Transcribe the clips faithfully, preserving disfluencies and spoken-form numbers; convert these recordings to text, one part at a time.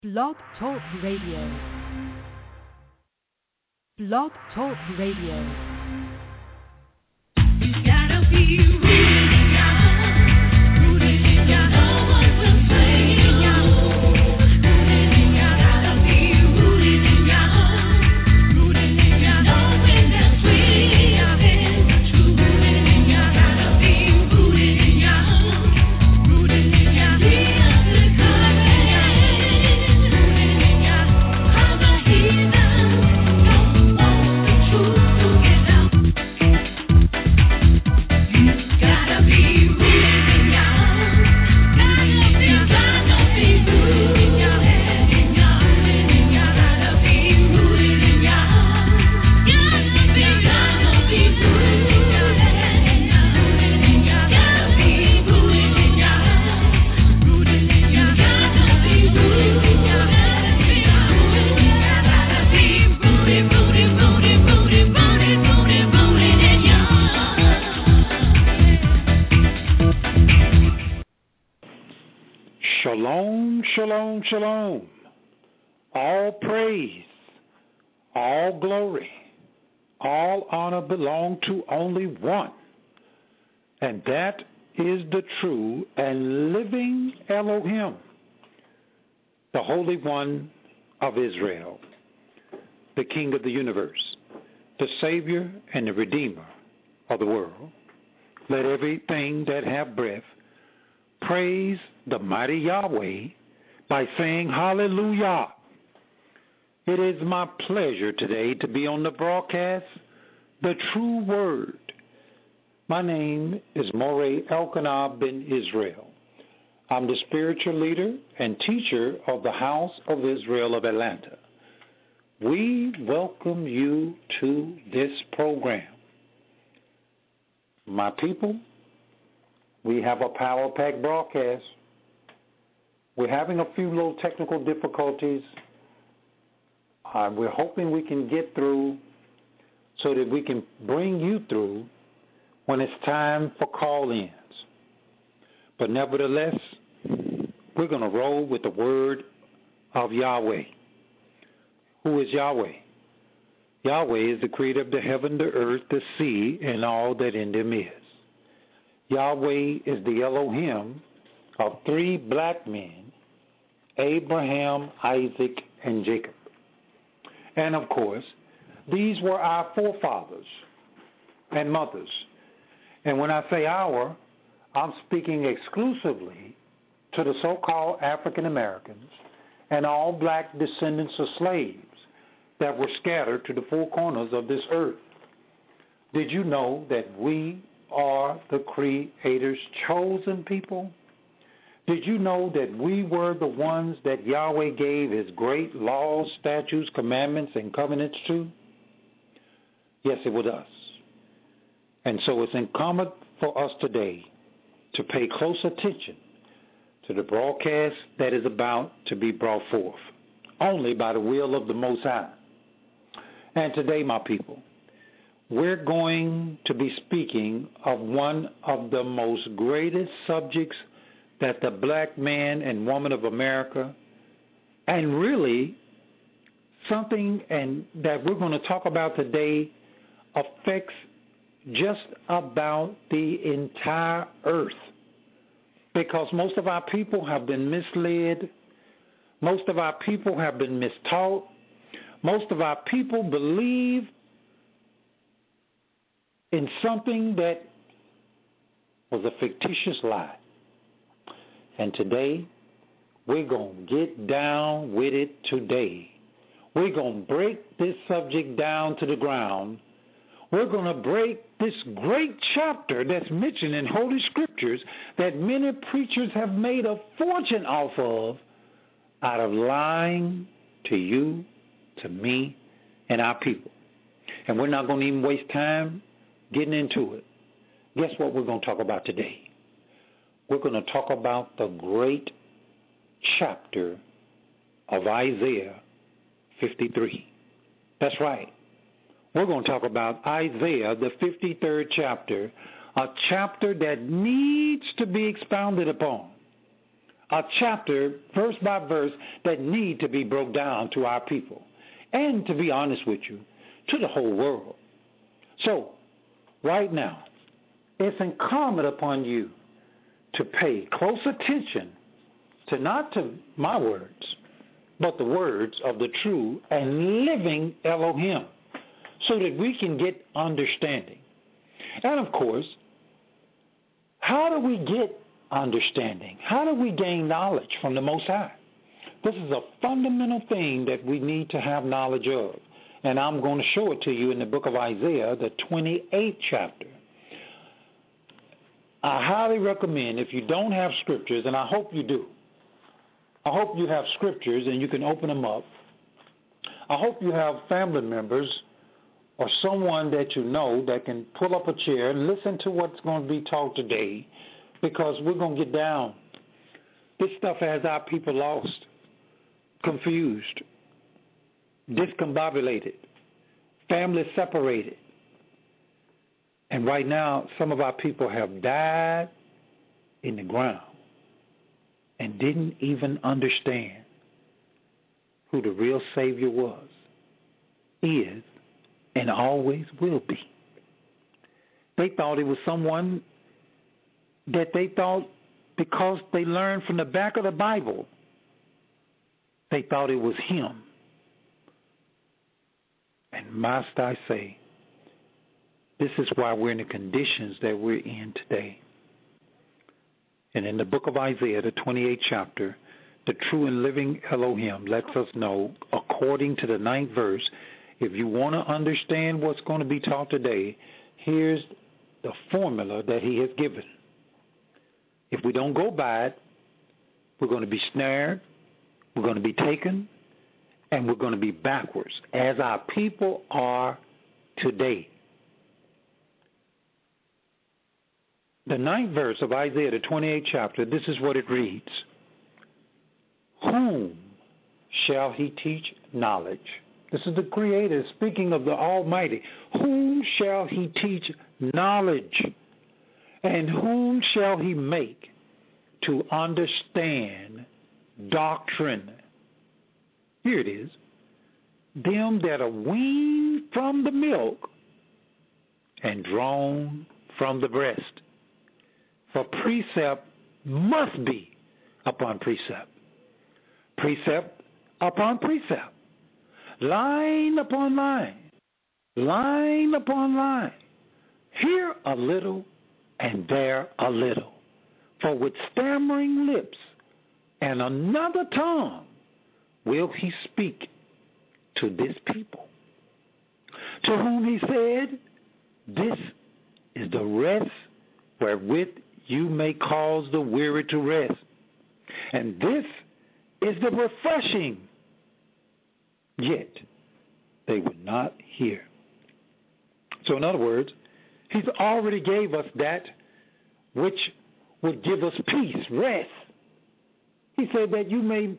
Blog Talk Radio. Blog Talk Radio. You gotta be rooted out, rooted in your no one will say rooted in your gotta be rooted in your rooted in your knowing that we are in true rooted in your gotta be rooted in your rooted in your real to come rooted in your other heathen don't want the truth to get out. You gotta be rooted in your gotta be gotta be rooted in your head in your rooted in your gotta be rooted in your gotta be gotta be rooted in your head in your rooted in your gotta be rooted in your rooted in your gotta be rooted in your head in your rooted in your gotta be rooted rooted rooted rooted rooted rooted rooted in your. Shalom, shalom, shalom. All praise, all glory, all honor belong to only one, and that is the true and living Elohim, the Holy One of Israel, the King of the universe, the Savior and the Redeemer of the world. Let everything that have breath praise the mighty Yahweh by saying hallelujah. It is my pleasure today to be on the broadcast, The True Word. My name is Moreh Elkanah ben Israel. I'm the spiritual leader and teacher of the House of Israel of Atlanta. We welcome you to this program. My people, we have a power-packed broadcast. We're having a few little technical difficulties. Uh, we're hoping we can get through so that we can bring you through when it's time for call-ins. But nevertheless, we're going to roll with the word of Yahweh. Who is Yahweh? Yahweh is the creator of the heaven, the earth, the sea, and all that in them is. Yahweh is the Elohim of three black men, Abraham, Isaac, and Jacob. And of course, these were our forefathers and mothers. And when I say our, I'm speaking exclusively to the so-called African Americans and all black descendants of slaves that were scattered to the four corners of this earth. Did you know that we are the Creator's chosen people? Did you know that we were the ones that Yahweh gave his great laws, statutes, commandments, and covenants to? Yes, it was us. And so it's incumbent for us today to pay close attention to the broadcast that is about to be brought forth, only by the will of the Most High. And today, my people, we're going to be speaking of one of the most greatest subjects that the black man and woman of America, and really something and that we're going to talk about today, affects just about the entire earth. Because most of our people have been misled, most of our people have been mistaught, most of our people believe in something that was a fictitious lie. And today, we're going to get down with it today. We're going to break this subject down to the ground. We're going to break this great chapter that's mentioned in Holy Scriptures that many preachers have made a fortune off of out of lying to you, to me, and our people. And we're not going to even waste time getting into it. Guess what we're going to talk about today? We're going to talk about the great chapter of Isaiah fifty-three. That's right. We're going to talk about Isaiah, the fifty-third chapter, a chapter that needs to be expounded upon. a chapter, verse by verse, that need to be broke down to our people. And to be honest with you, to the whole world. So, right now, it's incumbent upon you to pay close attention to not to my words, but the words of the true and living Elohim, so that we can get understanding. And of course, how do we get understanding? How do we gain knowledge from the Most High? This is a fundamental thing that we need to have knowledge of. And I'm going to show it to you in the book of Isaiah, the twenty-eighth chapter. I highly recommend, if you don't have scriptures, and I hope you do, I hope you have scriptures and you can open them up. I hope you have family members or someone that you know that can pull up a chair and listen to what's going to be taught today, because we're going to get down. This stuff has our people lost, confused, discombobulated, families separated. And right now, some of our people have died in the ground and didn't even understand who the real Savior was, is, and always will be. They thought it was someone that they thought, because they learned from the back of the Bible, they thought it was him. And must I say, this is why we're in the conditions that we're in today. And in the book of Isaiah, the twenty-eighth chapter, the true and living Elohim lets us know, according to the ninth verse, if you want to understand what's going to be taught today, here's the formula that he has given. If we don't go by it, we're going to be snared, we're going to be taken, and we're going to be backwards, as our people are today. The ninth verse of Isaiah, the twenty-eighth chapter, this is what it reads. Whom shall he teach knowledge? This is the Creator speaking of the Almighty. Whom shall he teach knowledge? And whom shall he make to understand doctrine? Here it is. Them that are weaned from the milk and drawn from the breast. For precept must be upon precept, precept upon precept, line upon line, line upon line, here a little and there a little. For with stammering lips and another tongue will he speak to this people, to whom he said, this is the rest wherewith you may cause the weary to rest. And this is the refreshing. Yet they would not hear. So in other words, he's already gave us that which would give us peace, rest. He said that you may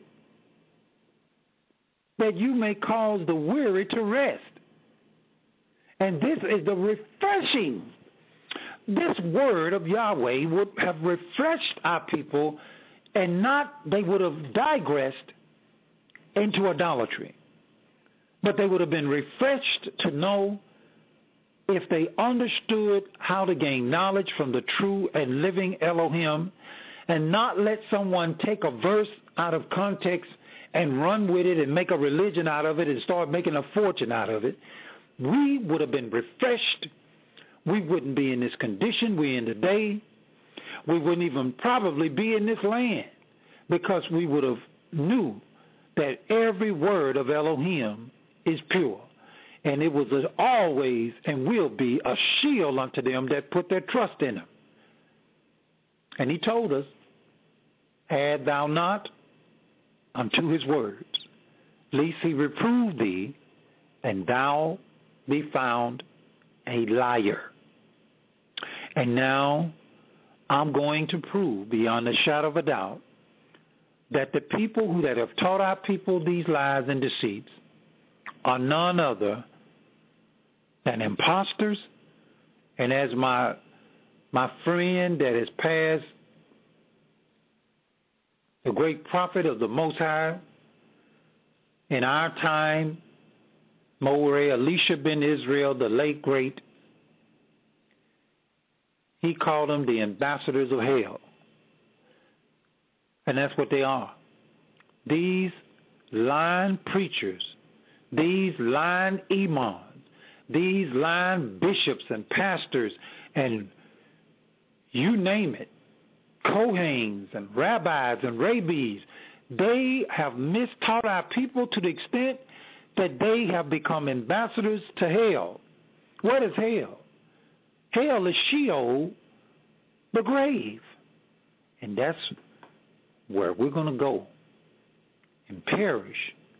that you may cause the weary to rest. And this is the refreshing. This word of Yahweh would have refreshed our people, and not they would have digressed into idolatry. But they would have been refreshed to know, if they understood how to gain knowledge from the true and living Elohim, and not let someone take a verse out of context and run with it and make a religion out of it and start making a fortune out of it, we would have been refreshed. We wouldn't be in this condition we're in today. We wouldn't even probably be in this land, because we would have knew that every word of Elohim is pure. And it was always and will be a shield unto them that put their trust in him. And he told us, add thou not unto his words, lest he reprove thee, and thou be found a liar. And now I'm going to prove beyond a shadow of a doubt that the people who that have taught our people these lies and deceits are none other than imposters. And as my my friend that has passed the great prophet of the Most High. In our time, Moreh Elisha ben Israel, the late great, he called them the ambassadors of hell. And that's what they are. These lying preachers, these lying imams, these lying bishops and pastors and you name it, Kohens and rabbis and rabbis, they have mistaught our people to the extent that they have become ambassadors to hell. What is hell? Hell is Sheol, the grave. And that's where we're going to go and perish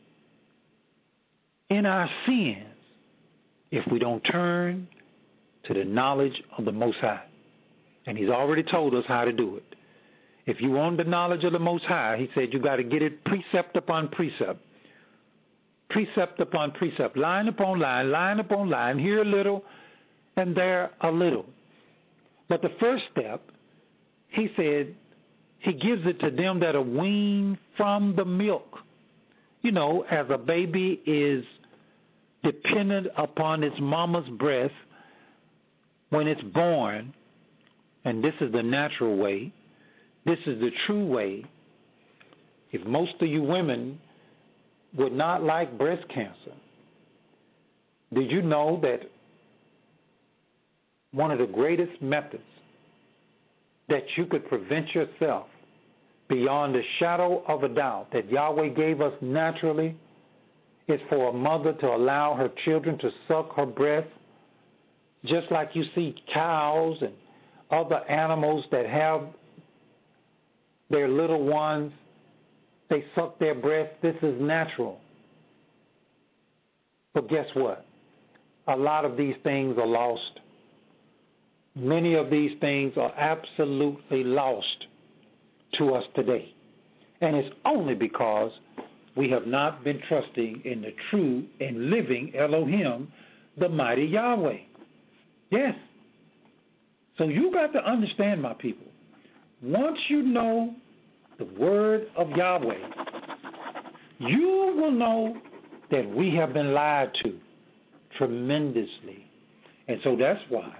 in our sins if we don't turn to the knowledge of the Most High. And he's already told us how to do it. If you want the knowledge of the Most High, he said you got to get it precept upon precept. Precept upon precept, line upon line, line upon line, here a little and there a little. But the first step, he said, he gives it to them that are weaned from the milk. You know, as a baby is dependent upon its mama's breast when it's born, and this is the natural way, this is the true way. If most of you women would not like breast cancer, did you know that one of the greatest methods that you could prevent yourself beyond the shadow of a doubt that Yahweh gave us naturally is for a mother to allow her children to suck her breast, just like you see cows and other animals that have their little ones, they suck their breast. This is natural. But guess what? A lot of these things are lost. Many of these things are absolutely lost to us today. And it's only because we have not been trusting in the true and living Elohim, the mighty Yahweh. Yes. So you got to understand, my people, once you know the word of Yahweh, you will know that we have been lied to tremendously. And so that's why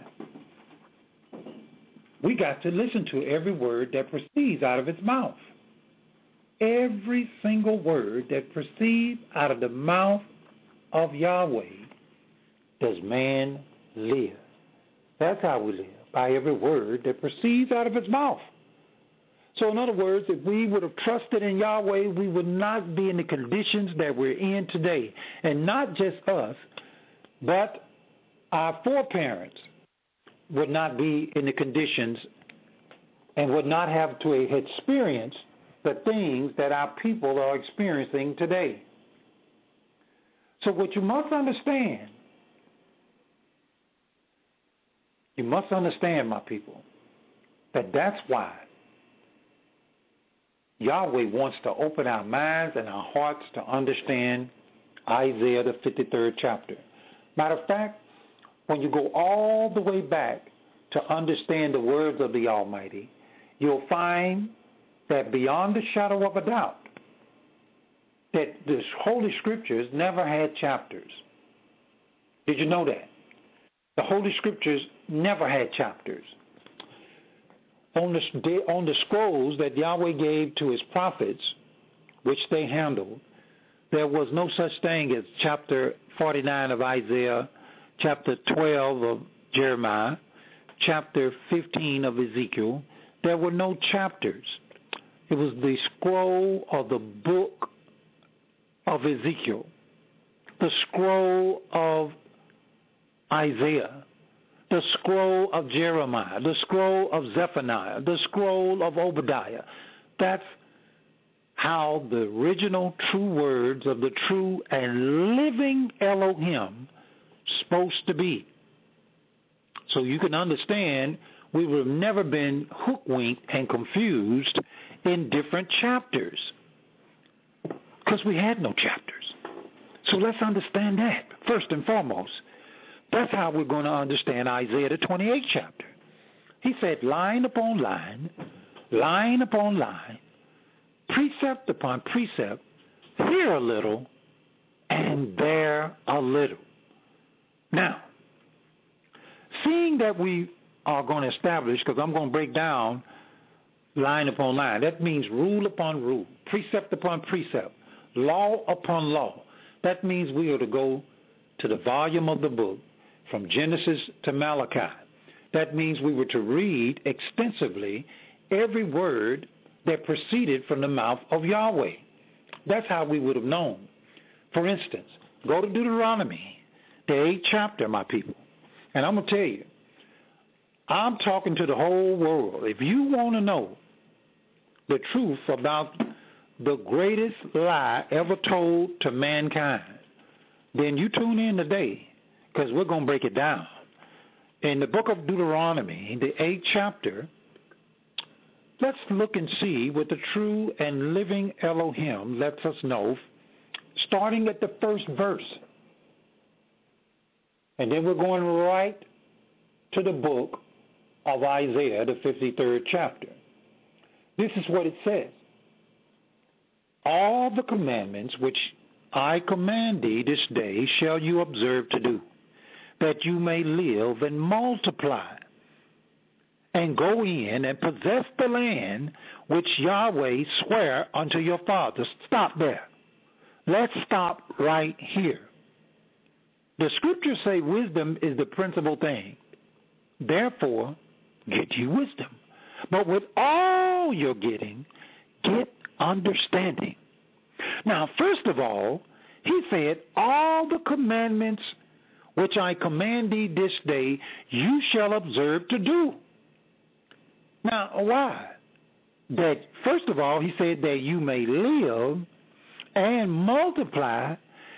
we got to listen to every word that proceeds out of its mouth. Every single word that proceeds out of the mouth of Yahweh does man live. That's how we live, by every word that proceeds out of its mouth. So in other words, if we would have trusted in Yahweh, we would not be in the conditions that we're in today. And not just us, but our foreparents would not be in the conditions and would not have to experience the things that our people are experiencing today. So what you must understand, you must understand, my people, that that's why Yahweh wants to open our minds and our hearts to understand Isaiah, the fifty-third chapter. Matter of fact, when you go all the way back to understand the words of the Almighty, you'll find that beyond the shadow of a doubt, that the Holy Scriptures never had chapters. Did you know that? The Holy Scriptures never had chapters. On the, on the scrolls that Yahweh gave to his prophets, which they handled, there was no such thing as chapter forty-nine of Isaiah, chapter twelve of Jeremiah, chapter fifteen of Ezekiel. There were no chapters. It was the scroll of the book of Ezekiel, the scroll of Isaiah, the scroll of Jeremiah, the scroll of Zephaniah, the scroll of Obadiah. That's how the original true words of the true and living Elohim supposed to be. So you can understand we would have never been hoodwinked and confused in different chapters because we had no chapters. So let's understand that first and foremost. That's how we're going to understand Isaiah, the twenty-eighth chapter. He said, line upon line, line upon line, precept upon precept, here a little, and there a little. Now, seeing that we are going to establish, because I'm going to break down line upon line, that means rule upon rule, precept upon precept, law upon law. That means we are to go to the volume of the book from Genesis to Malachi. That means we were to read extensively every word that proceeded from the mouth of Yahweh. That's how we would have known. For instance, go to Deuteronomy, the eighth chapter, my people. And I'm going to tell you, I'm talking to the whole world. If you want to know the truth about the greatest lie ever told to mankind, then you tune in today, because we're going to break it down. In the book of Deuteronomy, the eighth chapter, let's look and see what the true and living Elohim lets us know, starting at the first verse. And then we're going right to the book of Isaiah, the fifty-third chapter. This is what it says. All the commandments which I command thee this day shall you observe to do, that you may live and multiply, and go in and possess the land which Yahweh sware unto your fathers. Stop there. Let's stop right here. The scriptures say wisdom is the principal thing. Therefore, get you wisdom. But with all you're getting, get understanding. Now, first of all, he said, all the commandments which I command thee this day, you shall observe to do. Now, why? That, first of all, he said that you may live and multiply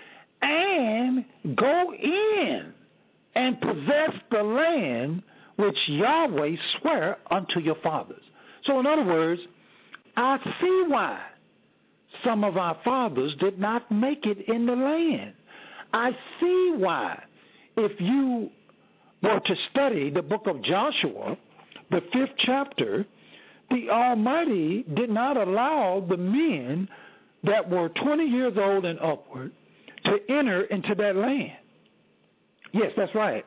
and go in and possess the land which Yahweh sware unto your fathers. So, in other words, I see why some of our fathers did not make it in the land. I see why, if you were to study the book of Joshua, the fifth chapter, the Almighty did not allow the men that were twenty years old and upward to enter into that land. Yes, that's right.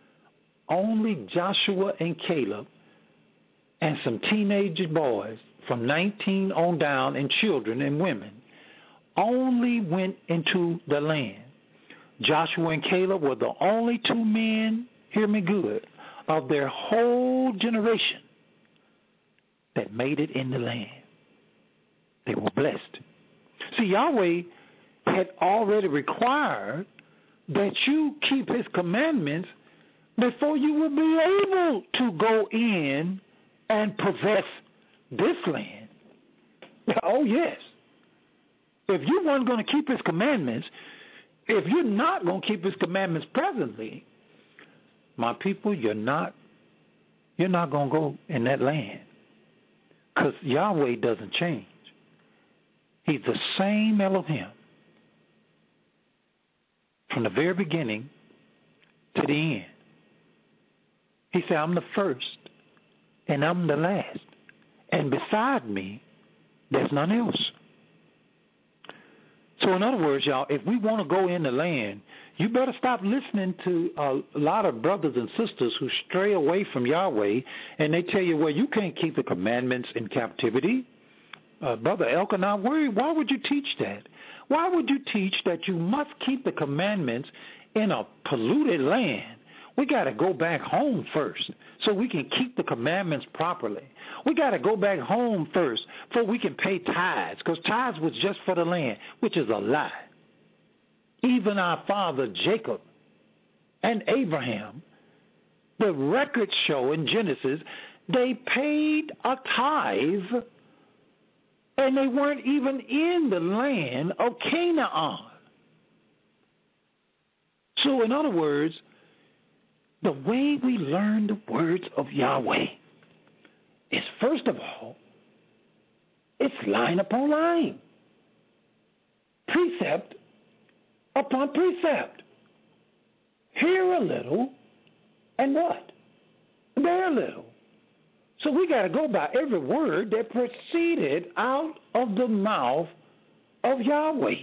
Only Joshua and Caleb and some teenage boys from nineteen on down, and children and women, only went into the land. Joshua and Caleb were the only two men, hear me good, of their whole generation that made it in the land. They were blessed. See, Yahweh had already required that you keep his commandments before you will be able to go in and possess this land. Oh, yes. If you weren't going to keep his commandments, if you're not going to keep his commandments presently, my people, you're not you're not going to go in that land, because Yahweh doesn't change. He's the same Elohim from the very beginning to the end. He said, I'm the first and I'm the last. And beside me, there's none else. So in other words, y'all, if we want to go in the land, you better stop listening to a lot of brothers and sisters who stray away from Yahweh, and they tell you, well, you can't keep the commandments in captivity. Uh, Brother Elkanah, why, why would you teach that? Why would you teach that you must keep the commandments in a polluted land? We got to go back home first so we can keep the commandments properly. We got to go back home first so we can pay tithes, because tithes was just for the land, which is a lie. Even our father Jacob and Abraham, the records show in Genesis, they paid a tithe, and they weren't even in the land of Canaan. So in other words, the way we learn the words of Yahweh is, first of all, it's line upon line, precept upon precept. Here a little, and what? There a little. So we got to go by every word that proceeded out of the mouth of Yahweh.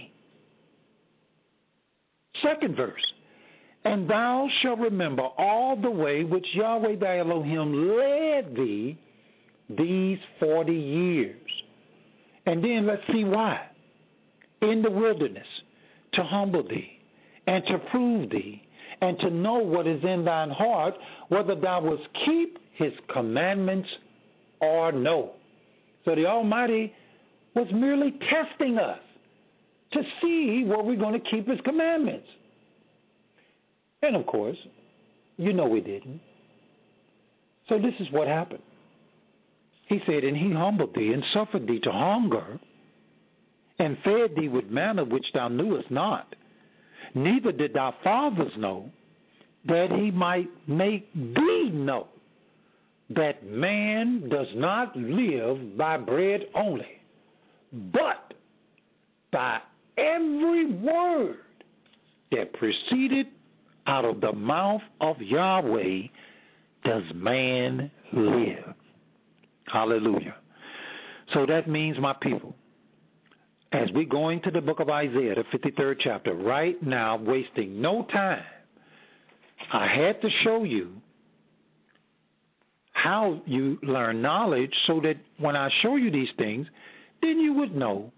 Second verse. And thou shalt remember all the way which Yahweh thy Elohim led thee these forty years. And then let's see why. In the wilderness, to humble thee, and to prove thee, and to know what is in thine heart, whether thou wilt keep his commandments or no. So the Almighty was merely testing us to see were we going to keep his commandments. And of course, you know we didn't. So this is what happened. He said, and he humbled thee and suffered thee to hunger, and fed thee with manna which thou knewest not, neither did thy fathers know, that he might make thee know that man does not live by bread only, but by every word that proceeded out of the mouth of Yahweh does man live. Hallelujah. So that means, my people, as we go into the book of Isaiah, the fifty-third chapter, right now, wasting no time, I had to show you how you learn knowledge so that when I show you these things, then you would know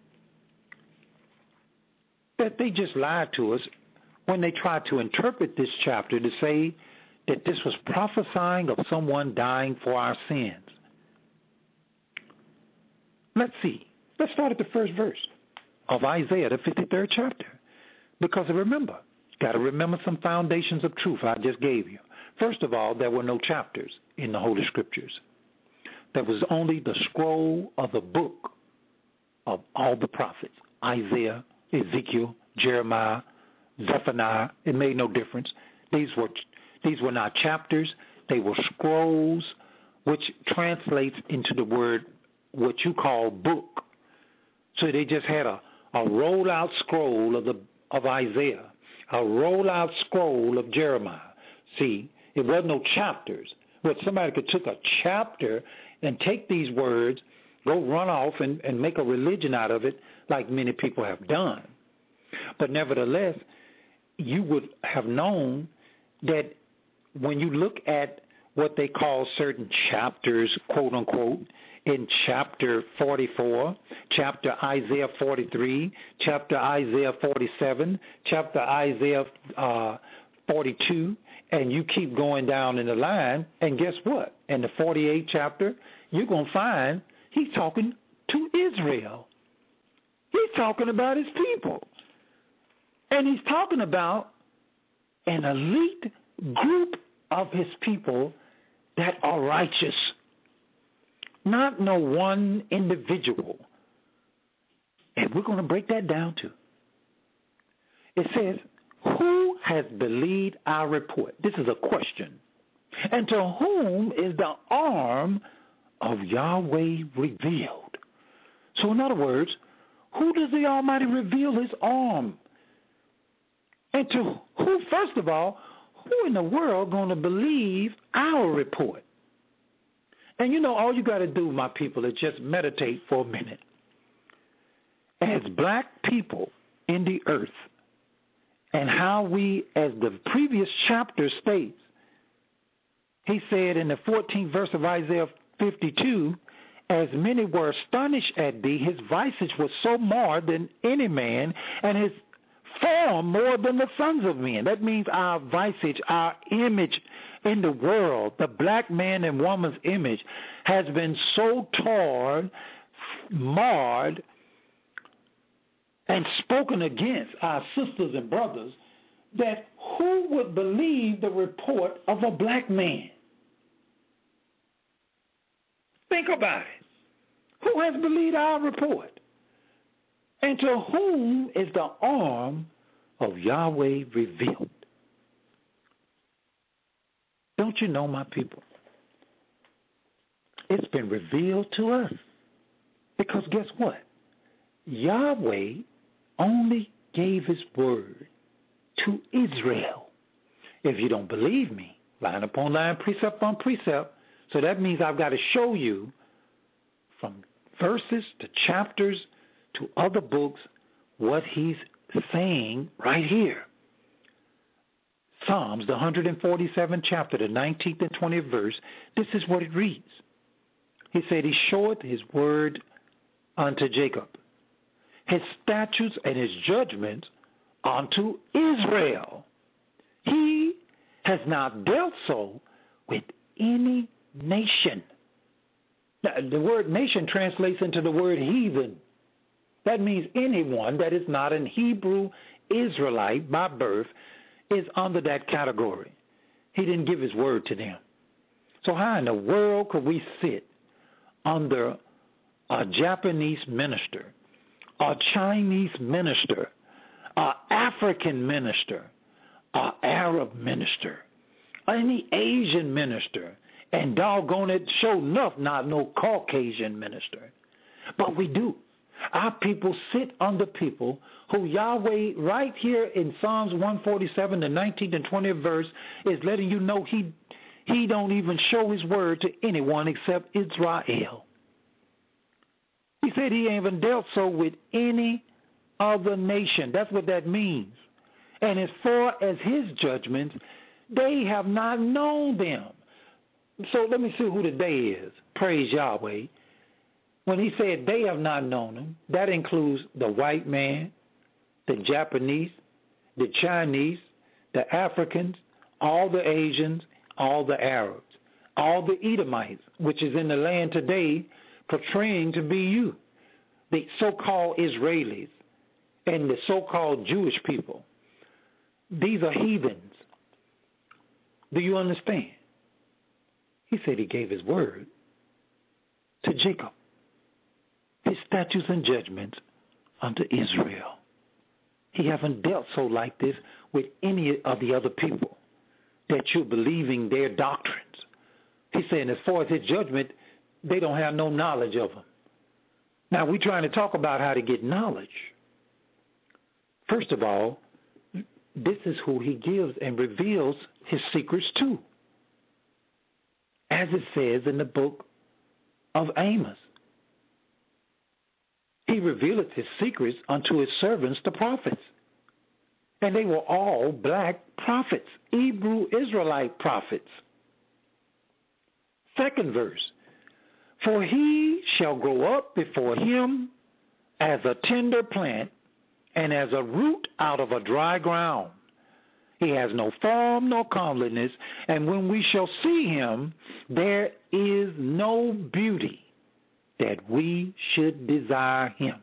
that they just lied to us when they tried to interpret this chapter to say that this was prophesying of someone dying for our sins. Let's see. Let's start at the first verse of Isaiah, the fifty-third chapter. Because remember, got to remember some foundations of truth I just gave you. First of all, there were no chapters in the Holy Scriptures. There was only the scroll of the book of all the prophets, Isaiah, Ezekiel, Jeremiah, Zephaniah. It made no difference. These were these were not chapters. They were scrolls, which translates into the word what you call book. So they just had a, a roll-out scroll of the of Isaiah, a roll-out scroll of Jeremiah. See, it wasn't no chapters. But somebody could take a chapter and take these words, go run off and, and make a religion out of it, like many people have done. But nevertheless, you would have known that when you look at what they call certain chapters, quote unquote, in chapter forty-four, chapter Isaiah forty-three, chapter Isaiah forty-seven, chapter Isaiah uh, forty-two, and you keep going down in the line, and guess what? In the forty-eighth chapter, you're going to find he's talking to Israel. He's talking about his people. And he's talking about an elite group of his people that are righteous. Not no one individual. And we're going to break that down too. It says, who has believed our report? This is a question. And to whom is the arm of Yahweh revealed? So in other words, who does the Almighty reveal his arm? And to who, first of all, who in the world going to believe our report? And you know, all you got to do, my people, is just meditate for a minute. As black people in the earth, and how we, as the previous chapter states, he said in the fourteenth verse of Isaiah fifty-two, as many were astonished at thee, his visage was so marred than any man, and his form more than the sons of men. That means our visage, our image in the world, the black man and woman's image, has been so torn, marred, and spoken against our sisters and brothers, that who would believe the report of a black man? Think about it. Who has believed our report? And to whom is the arm of Yahweh revealed? Don't you know, my people? It's been revealed to us. Because guess what? Yahweh only gave his word to Israel. If you don't believe me, line upon line, precept on precept, So that means I've got to show you from verses to chapters to other books what he's saying right here. Psalms, the one hundred forty-seventh chapter, the nineteenth and twentieth verse, this is what it reads. He said, he showeth his word unto Jacob, his statutes and his judgments unto Israel. He has not dealt so with any nation. Now, the word nation translates into the word heathen. That means anyone that is not an Hebrew Israelite by birth is under that category. He didn't give his word to them. So how in the world could we sit under a Japanese minister, a Chinese minister, an African minister, an Arab minister, any Asian minister, and doggone it, sure enough, not no Caucasian minister? But we do. Our people sit under people who Yahweh, right here in Psalms one forty-seven, the nineteenth and twentieth verse, is letting you know he he don't even show his word to anyone except Israel. He said he ain't even dealt so with any other nation. That's what that means. And as far as his judgments, they have not known them. So let me see who the they is. Praise Yahweh. When he said they have not known him, that includes the white man, the Japanese, the Chinese, the Africans, all the Asians, all the Arabs, all the Edomites, which is in the land today portraying to be you, the so-called Israelis and the so-called Jewish people. These are heathens. Do you understand? He said he gave his word to Jacob, his statutes and judgments unto Israel. He haven't dealt so like this with any of the other people that you're believing their doctrines. He's saying as far as his judgment, they don't have no knowledge of him. Now, we're trying to talk about how to get knowledge. First of all, this is who he gives and reveals his secrets to, as it says in the book of Amos. He revealeth his secrets unto his servants, the prophets. And they were all black prophets, Hebrew Israelite prophets. Second verse, for he shall grow up before him as a tender plant and as a root out of a dry ground. He has no form nor comeliness, and when we shall see him, there is no beauty that we should desire him.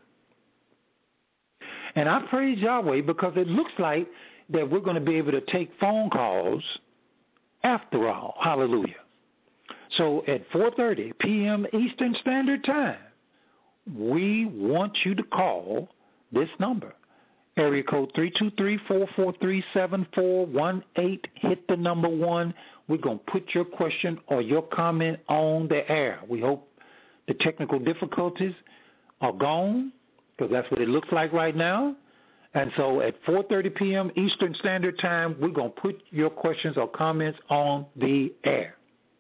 And I praise Yahweh because it looks like that we're going to be able to take phone calls after all. Hallelujah. So at four thirty p.m. Eastern Standard Time, we want you to call this number, area code three two three, four four three, seven four one eight. Hit the number one. We're going to put your question or your comment on the air. We hope the technical difficulties are gone, because that's what it looks like right now. And so at four thirty p.m. Eastern Standard Time, we're going to put your questions or comments on the air.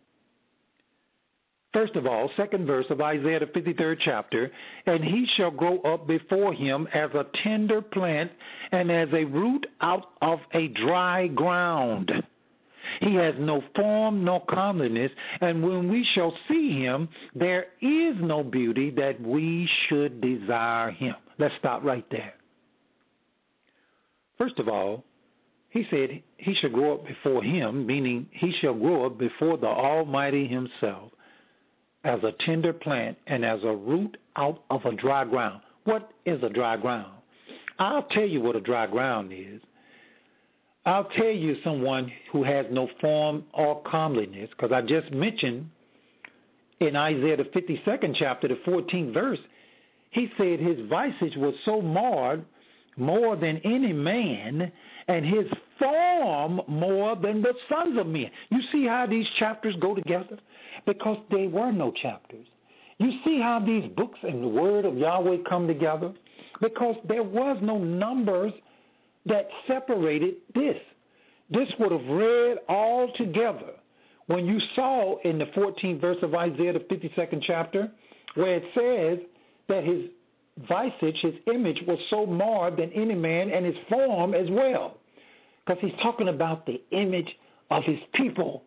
First of all, second verse of Isaiah, the fifty-third chapter, and he shall grow up before him as a tender plant and as a root out of a dry ground. He has no form nor comeliness, and when we shall see him, there is no beauty that we should desire him. Let's stop right there. First of all, he said he shall grow up before him, meaning he shall grow up before the Almighty himself as a tender plant and as a root out of a dry ground. What is a dry ground? I'll tell you what a dry ground is. I'll tell you someone who has no form or comeliness, because I just mentioned in Isaiah the fifty-second chapter, the fourteenth verse, he said his visage was so marred more than any man, and his form more than the sons of men. You see how these chapters go together? Because there were no chapters. You see how these books and the word of Yahweh come together? Because there was no numbers that separated this. This would have read all together when you saw in the fourteenth verse of Isaiah, the fifty-second chapter, where it says that his visage, his image, was so marred than any man, and his form as well. Because he's talking about the image of his people.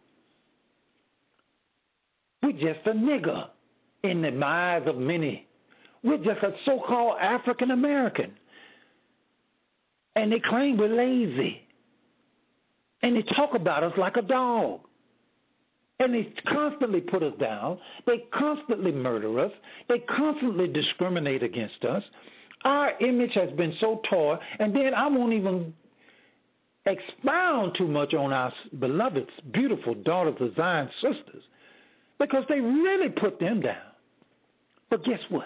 We're just a nigger in the eyes of many. We're just a so-called African American. And they claim we're lazy. And they talk about us like a dog. And they constantly put us down. They constantly murder us. They constantly discriminate against us. Our image has been so torn. And then I won't even expound too much on our beloved, beautiful daughters of Zion sisters, because they really put them down. But guess what?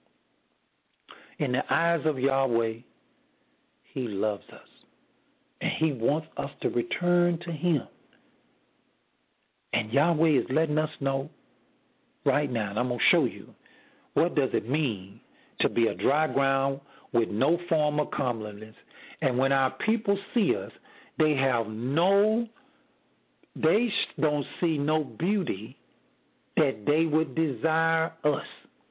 In the eyes of Yahweh, he loves us. And he wants us to return to him. And Yahweh is letting us know right now, and I'm going to show you, what does it mean to be a dry ground with no form of comeliness. And when our people see us, they have no, they don't see no beauty that they would desire us.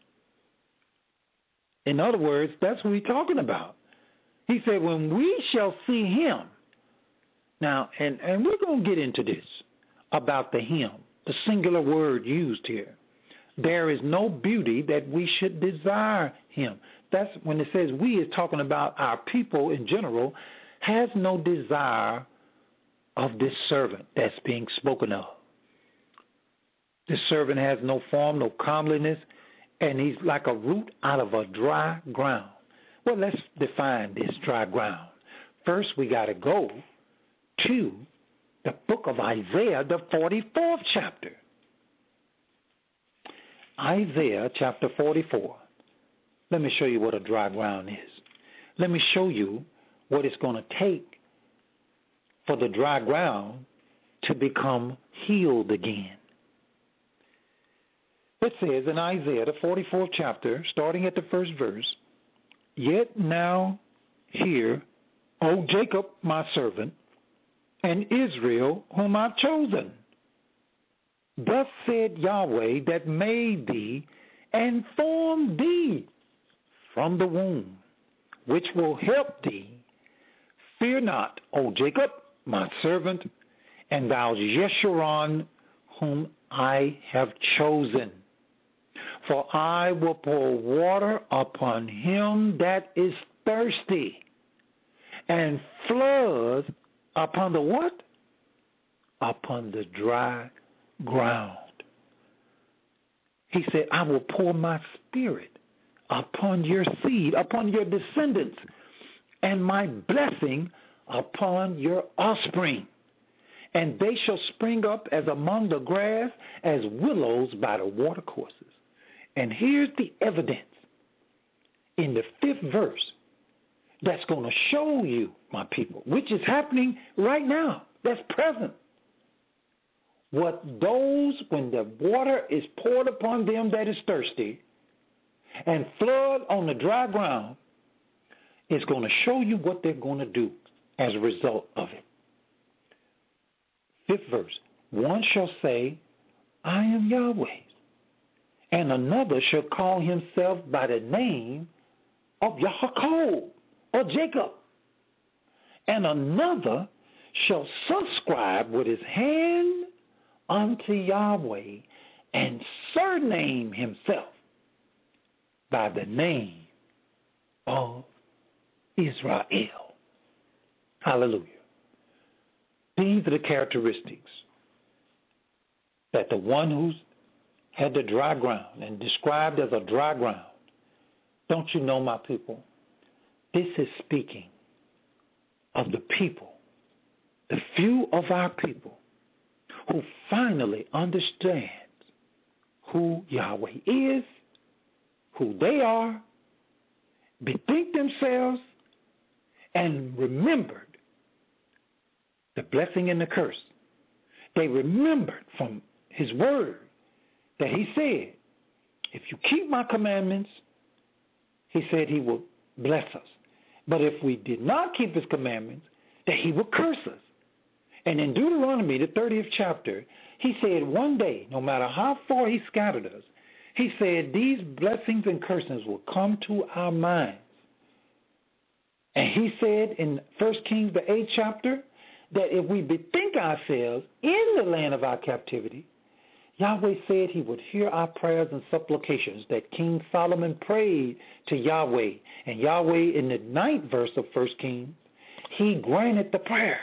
In other words, that's what he's talking about. He said, when we shall see him. Now, and, and we're going to get into this about the him, the singular word used here. There is no beauty that we should desire him. That's when it says we is talking about our people in general, has no desire of this servant that's being spoken of. This servant has no form, no comeliness, and he's like a root out of a dry ground. Well, let's define this dry ground. First, we got to go to the book of Isaiah, the forty-fourth chapter. Isaiah chapter forty-four. Let me show you what a dry ground is. Let me show you what it's going to take for the dry ground to become healed again. It says in Isaiah, the forty-fourth chapter, starting at the first verse, "Yet now hear, O Jacob, my servant, and Israel, whom I've chosen. Thus said Yahweh that made thee and formed thee from the womb, which will help thee. Fear not, O Jacob, my servant, and thou Jeshurun, whom I have chosen. For I will pour water upon him that is thirsty, and floods upon the what? Upon the dry ground." He said, I will pour my spirit upon your seed, upon your descendants, and my blessing upon your offspring. And they shall spring up as among the grass, as willows by the watercourses. And here's the evidence in the fifth verse that's going to show you, my people, which is happening right now, that's present. What those, when the water is poured upon them that is thirsty and flood on the dry ground, is going to show you what they're going to do as a result of it. Fifth verse, "One shall say, I am Yahweh, and another shall call himself by the name of Yaakov, or Jacob. And another shall subscribe with his hand unto Yahweh, and surname himself by the name of Israel." Hallelujah. These are the characteristics that the one who's had the dry ground and described as a dry ground. Don't you know, my people, this is speaking of the people, the few of our people who finally understand who Yahweh is, who they are, bethink themselves, and remembered the blessing and the curse. They remembered from his word that he said, if you keep my commandments, he said he will bless us. But if we did not keep his commandments, that he will curse us. And in Deuteronomy, the thirtieth chapter, he said one day, no matter how far he scattered us, he said these blessings and cursings will come to our minds. And he said in First Kings, the eighth chapter, that if we bethink ourselves in the land of our captivity, Yahweh said he would hear our prayers and supplications that King Solomon prayed to Yahweh. And Yahweh, in the ninth verse of First Kings, he granted the prayer.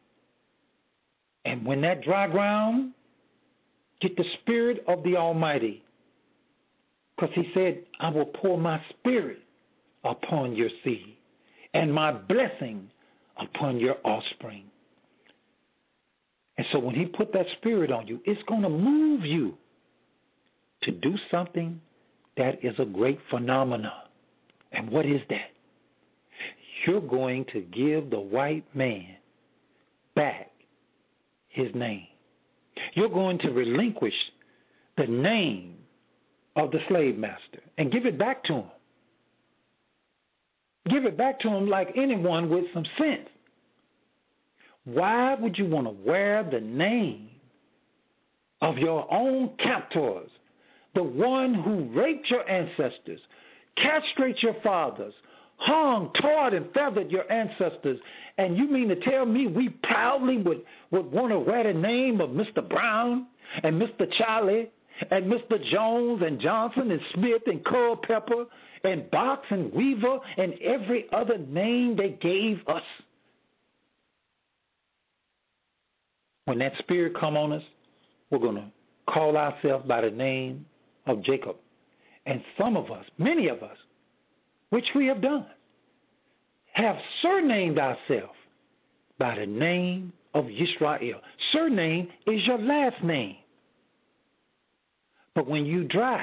And when that dry ground get the spirit of the Almighty, because he said, I will pour my spirit upon your seed and my blessing upon your offspring. And so when he put that spirit on you, it's going to move you to do something that is a great phenomenon. And what is that? You're going to give the white man back his name. You're going to relinquish the name of the slave master and give it back to him. Give it back to him like anyone with some sense. Why would you want to wear the name of your own captors, the one who raped your ancestors, castrated your fathers, hung, tarred, and feathered your ancestors, and you mean to tell me we proudly would, would want to wear the name of Mister Brown and Mister Charlie and Mister Jones and Johnson and Smith and Culpepper and Box and Weaver and every other name they gave us? When that spirit come on us, we're going to call ourselves by the name of Jacob. And some of us, many of us, which we have done, have surnamed ourselves by the name of Yisrael. Surname is your last name. But when you dry,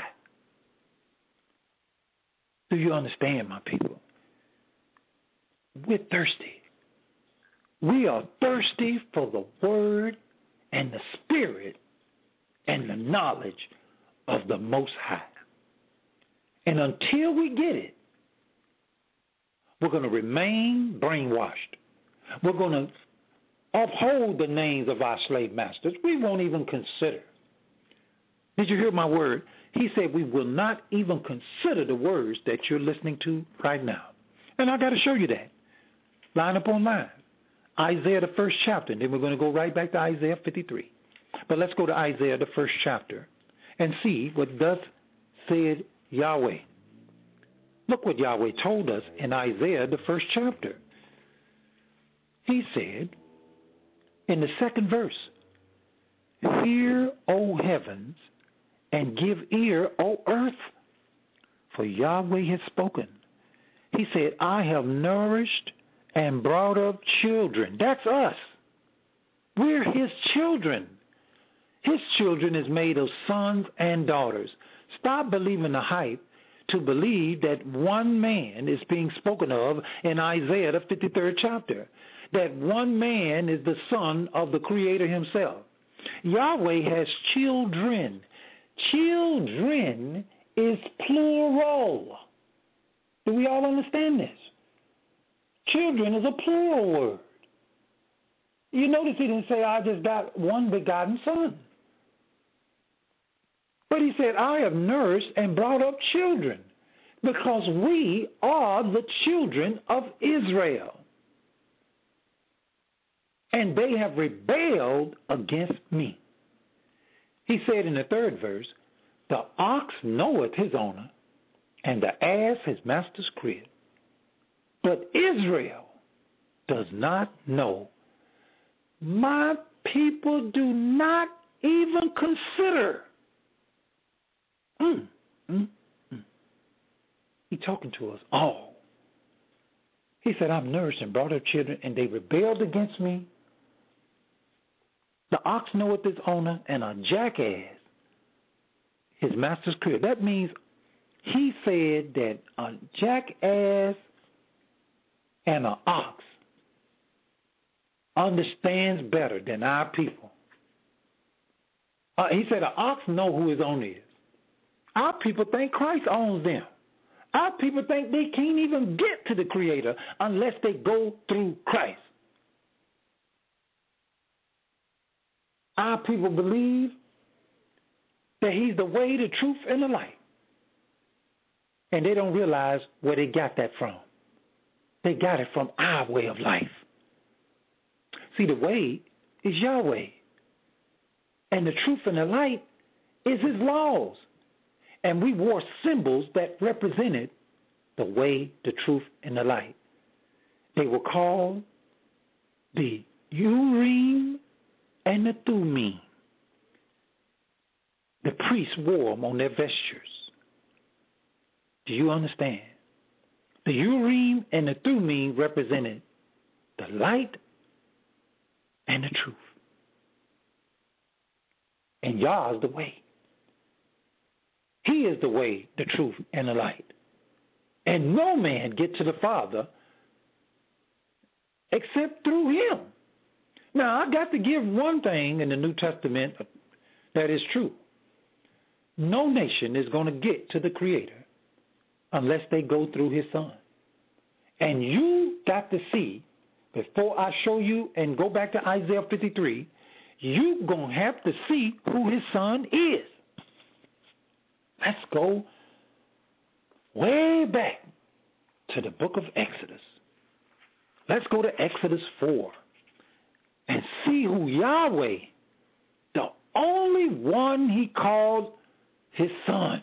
do you understand, my people? We're thirsty. We are thirsty for the word and the spirit and the knowledge of the Most High. And until we get it, we're going to remain brainwashed. We're going to uphold the names of our slave masters. We won't even consider. Did you hear my word? He said we will not even consider the words that you're listening to right now. And I got to show you that. Line upon line. Isaiah, the first chapter, and then we're going to go right back to Isaiah fifty-three. But let's go to Isaiah, the first chapter, and see what thus said Yahweh. Look what Yahweh told us in Isaiah, the first chapter. He said, in the second verse, hear, O heavens, and give ear, O earth, for Yahweh has spoken. He said, I have nourished and brought up children. That's us. We're his children. His children is made of sons and daughters. Stop believing the hype to believe that one man is being spoken of in Isaiah, the fifty-third chapter. That one man is the son of the Creator himself. Yahweh has children. Children is plural. Do we all understand this? Children is a plural word. You notice he didn't say, I just got one begotten son. But he said, I have nourished and brought up children, because we are the children of Israel. And they have rebelled against me. He said in the third verse, the ox knoweth his owner, and the ass his master's crib. But Israel does not know. My people do not even consider. Mm, mm, mm. He's talking to us all. He said, I'm nourished and brought up children, and they rebelled against me. The ox knoweth his owner, and a jackass his master's crib. That means he said that a jackass and an ox understands better than our people. Uh, he said an ox know who his owner is. Our people think Christ owns them. Our people think they can't even get to the Creator unless they go through Christ. our people believe that he's the way, the truth, and the light. And they don't realize where they got that from. They got it from our way of life. See, the way is Yahweh. And the truth and the light is his laws. And we wore symbols that represented the way, the truth, and the light. They were called the Urim and the Thummim. The priests wore them on their vestures. Do you understand? The Urim and the Thummim represented the light and the truth. And Yah is the way. He is the way, the truth, and the light. And no man get to the Father except through him. Now, I got to give one thing in the New Testament that is true. No nation is going to get to the Creator unless they go through his Son. And you got to see, before I show you and go back to Isaiah fifty-three, you're going to have to see who his Son is. Let's go way back to the book of Exodus. Let's go to Exodus four and see who Yahweh, the only one he called his Son,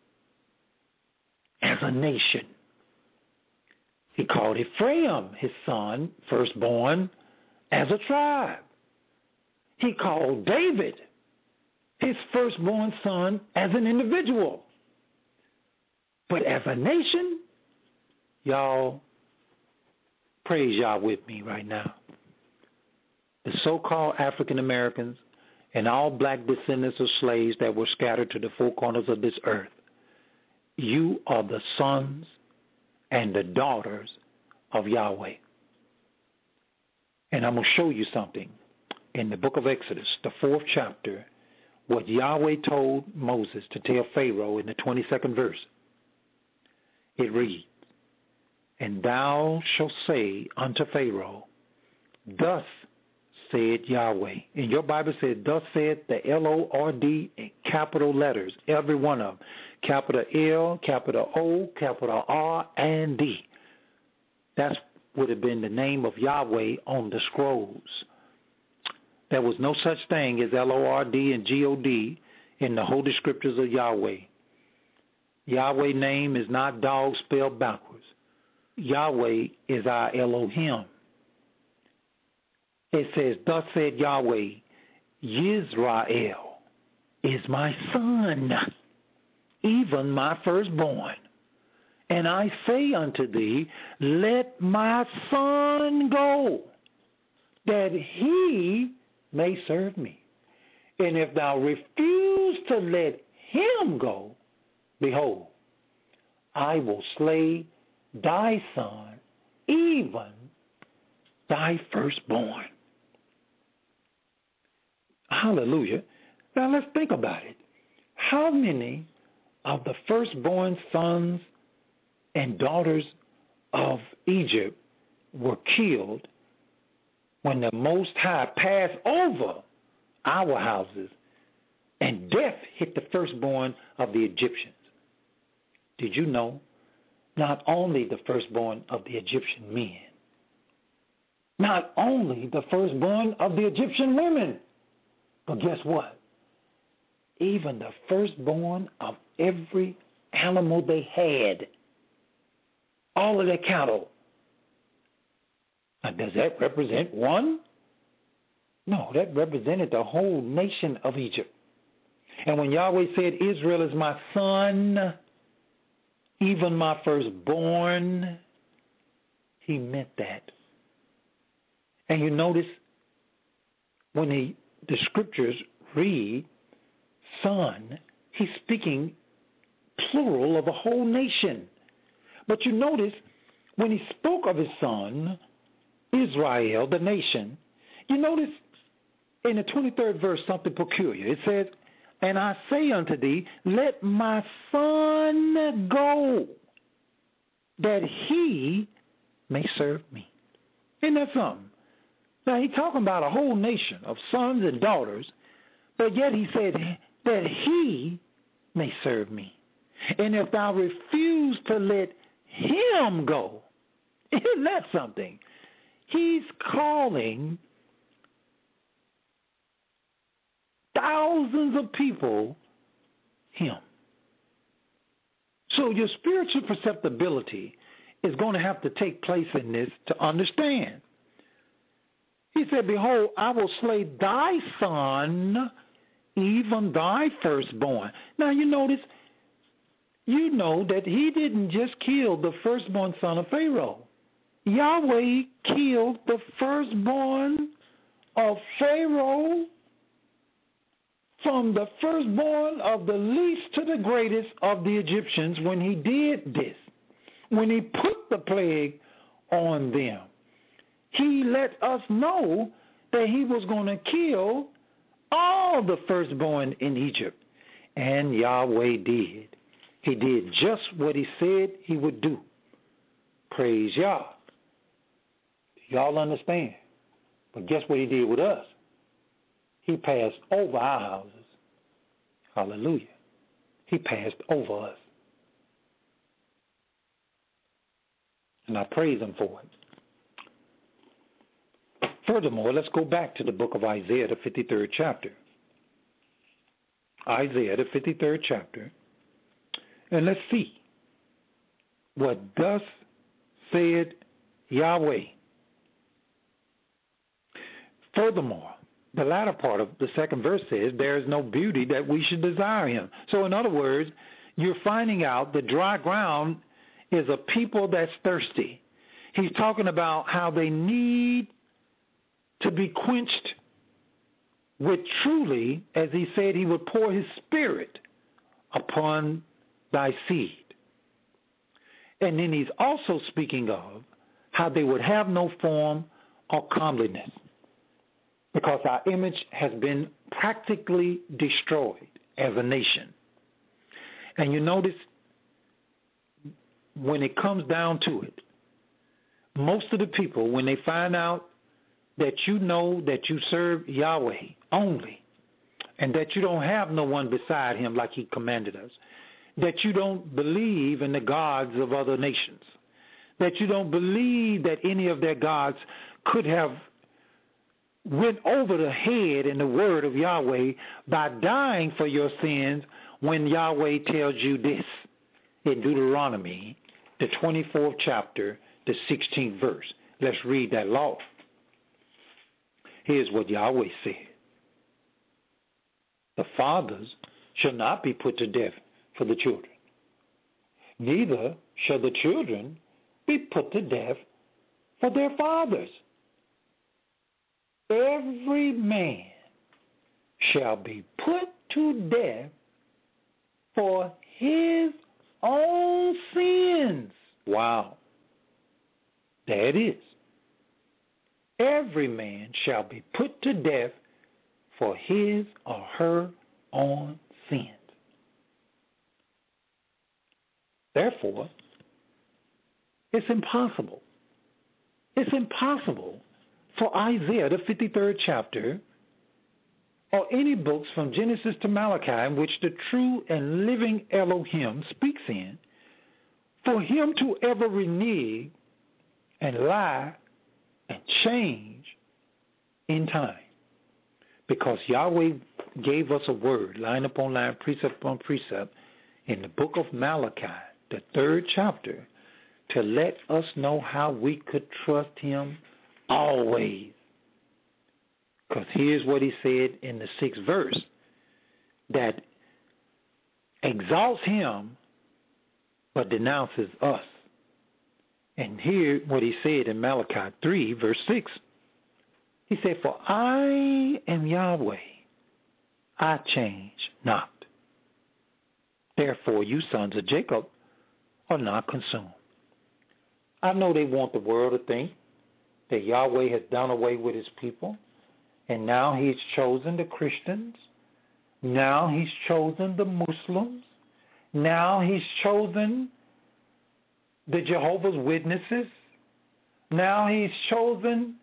as a nation. He called Ephraim his son, firstborn, as a tribe. He called David his firstborn son as an individual. But as a nation, y'all, praise y'all with me right now. The so-called African Americans and all black descendants of slaves that were scattered to the four corners of this earth, you are the sons and the daughters of Yahweh. And I'm going to show you something in the book of Exodus, the fourth chapter, what Yahweh told Moses to tell Pharaoh in the twenty-second verse. It reads, "And thou shalt say unto Pharaoh, Thus said Yahweh." And your Bible said, thus said the L O R D in capital letters, every one of them. Capital L, capital O, capital R, and D. That would have been the name of Yahweh on the scrolls. There was no such thing as L O R D and G O D in the Holy Scriptures of Yahweh. Yahweh's name is not dog spelled backwards. Yahweh is our Elohim. It says, thus said Yahweh, Yisrael is my son, even my firstborn. And I say unto thee, let my son go, that he may serve me. And if thou refuse to let him go, behold, I will slay thy son, even thy firstborn. Hallelujah. Now let's think about it. How many of the firstborn sons and daughters of Egypt were killed when the Most High passed over our houses and death hit the firstborn of the Egyptians? Did you know? Not only the firstborn of the Egyptian men, not only the firstborn of the Egyptian women, but guess what? Even the firstborn of every animal they had, all of their cattle. Now, does that represent one? No, that represented the whole nation of Egypt. And when Yahweh said, Israel is my son, even my firstborn, he meant that. And you notice when he, the scriptures read son, he's speaking plural of a whole nation. But you notice when he spoke of his son, Israel, the nation, you notice in the twenty-third verse something peculiar. It says, and I say unto thee, let my son go, that he may serve me. Isn't that something? Now, he's talking about a whole nation of sons and daughters But yet he said that he may serve me. And if thou refuse to let him go, isn't that something? He's calling thousands of people him. So your spiritual perceptibility is going to have to take place in this to understand. He said, behold, I will slay thy son, even thy firstborn. Now you notice, you know that he didn't just kill the firstborn son of Pharaoh. Yahweh killed the firstborn of Pharaoh, from the firstborn of the least to the greatest of the Egyptians when he did this. When he put the plague on them, he let us know that he was going to kill all the firstborn in Egypt. And Yahweh did. He did just what he said he would do. Praise Yah. Y'all understand? But guess what he did with us? He passed over our houses. Hallelujah. He passed over us. And I praise him for it. Furthermore, let's go back to the book of Isaiah, the fifty-third chapter. Isaiah, the fifty-third chapter. And let's see what thus said Yahweh. Furthermore, the latter part of the second verse says, there is no beauty that we should desire him. So in other words, you're finding out the dry ground is a people that's thirsty. He's talking about how they need to be quenched with truly, as he said, he would pour his spirit upon thy seed. And then he's also speaking of how they would have no form or comeliness, because our image has been practically destroyed as a nation. And you notice, when it comes down to it, most of the people, when they find out that you know that you serve Yahweh only, and that you don't have no one beside him like he commanded us, that you don't believe in the gods of other nations, that you don't believe that any of their gods could have went over the head in the word of Yahweh by dying for your sins, when Yahweh tells you this in Deuteronomy, the twenty-fourth chapter, the sixteenth verse. Let's read that law. Here's what Yahweh said. The fathers shall not be put to death for the children, neither shall the children be put to death for their fathers. Every man shall be put to death for his own sins. Wow. There it is. Every man shall be put to death for his or her own sins. Therefore, it's impossible. It's impossible for Isaiah, the fifty-third chapter, or any books from Genesis to Malachi in which the true and living Elohim speaks in, for him to ever renege and lie and change in time. Because Yahweh gave us a word, line upon line, precept upon precept, in the book of Malachi, the third chapter, to let us know how we could trust him always. Because here's what he said in the sixth verse, that exalts him but denounces us. And here what he said in Malachi three, verse six. He said, for I am Yahweh, I change not. Therefore you sons of Jacob are not consumed. I know they want the world to think that Yahweh has done away with his people, and now he's chosen the Christians, now he's chosen the Muslims, now he's chosen the Jehovah's Witnesses, now he's chosen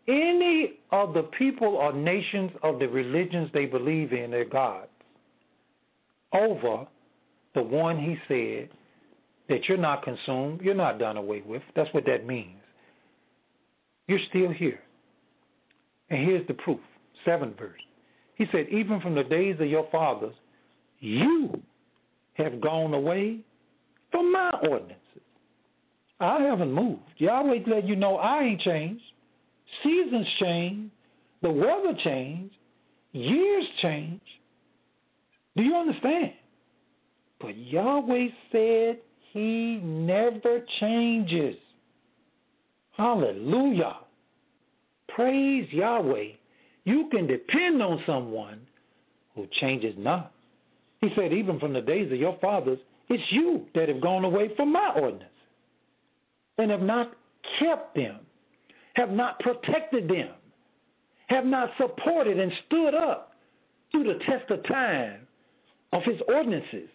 any of the people or nations of the religions they believe in, their gods, over the one he said that you're not consumed, you're not done away with. That's what that means. You're still here. And here's the proof, seventh verse. He said, even from the days of your fathers, you have gone away from my ordinances. I haven't moved. Yahweh let you know I ain't changed. Seasons change. The weather changed. Years change. Do you understand? But Yahweh said he never changes. Hallelujah. Praise Yahweh. You can depend on someone who changes not. He said, even from the days of your fathers, it's you that have gone away from my ordinance and have not kept them, have not protected them, have not supported and stood up through the test of time of his ordinances.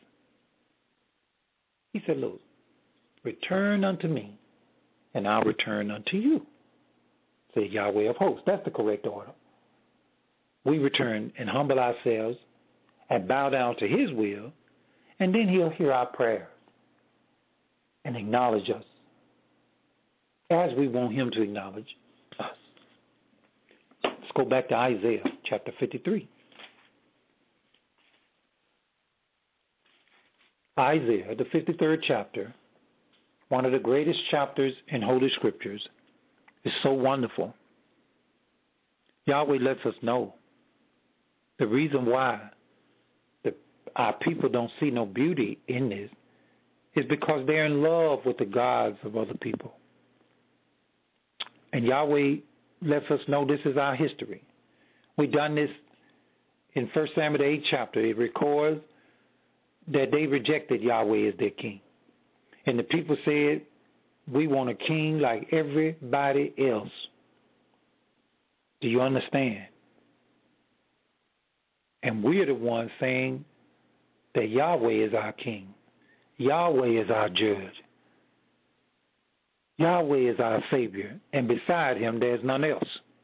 He said, look, return unto me, and I'll return unto you, said Yahweh of hosts. That's the correct order. We return and humble ourselves and bow down to his will, and then he'll hear our prayers and acknowledge us as we want him to acknowledge us. Let's go back to Isaiah chapter fifty-three. Isaiah, the fifty-third chapter, one of the greatest chapters in Holy Scriptures, is so wonderful. Yahweh lets us know the reason why the, our people don't see no beauty in this is because they're in love with the gods of other people. And Yahweh lets us know this is our history. We've done this in First Samuel, the eighth chapter. It records that they rejected Yahweh as their king. And the people said, we want a king like everybody else. Do you understand? And we're the ones saying that Yahweh is our king. Yahweh is our judge. Yahweh is our Savior. And beside him, there's none else.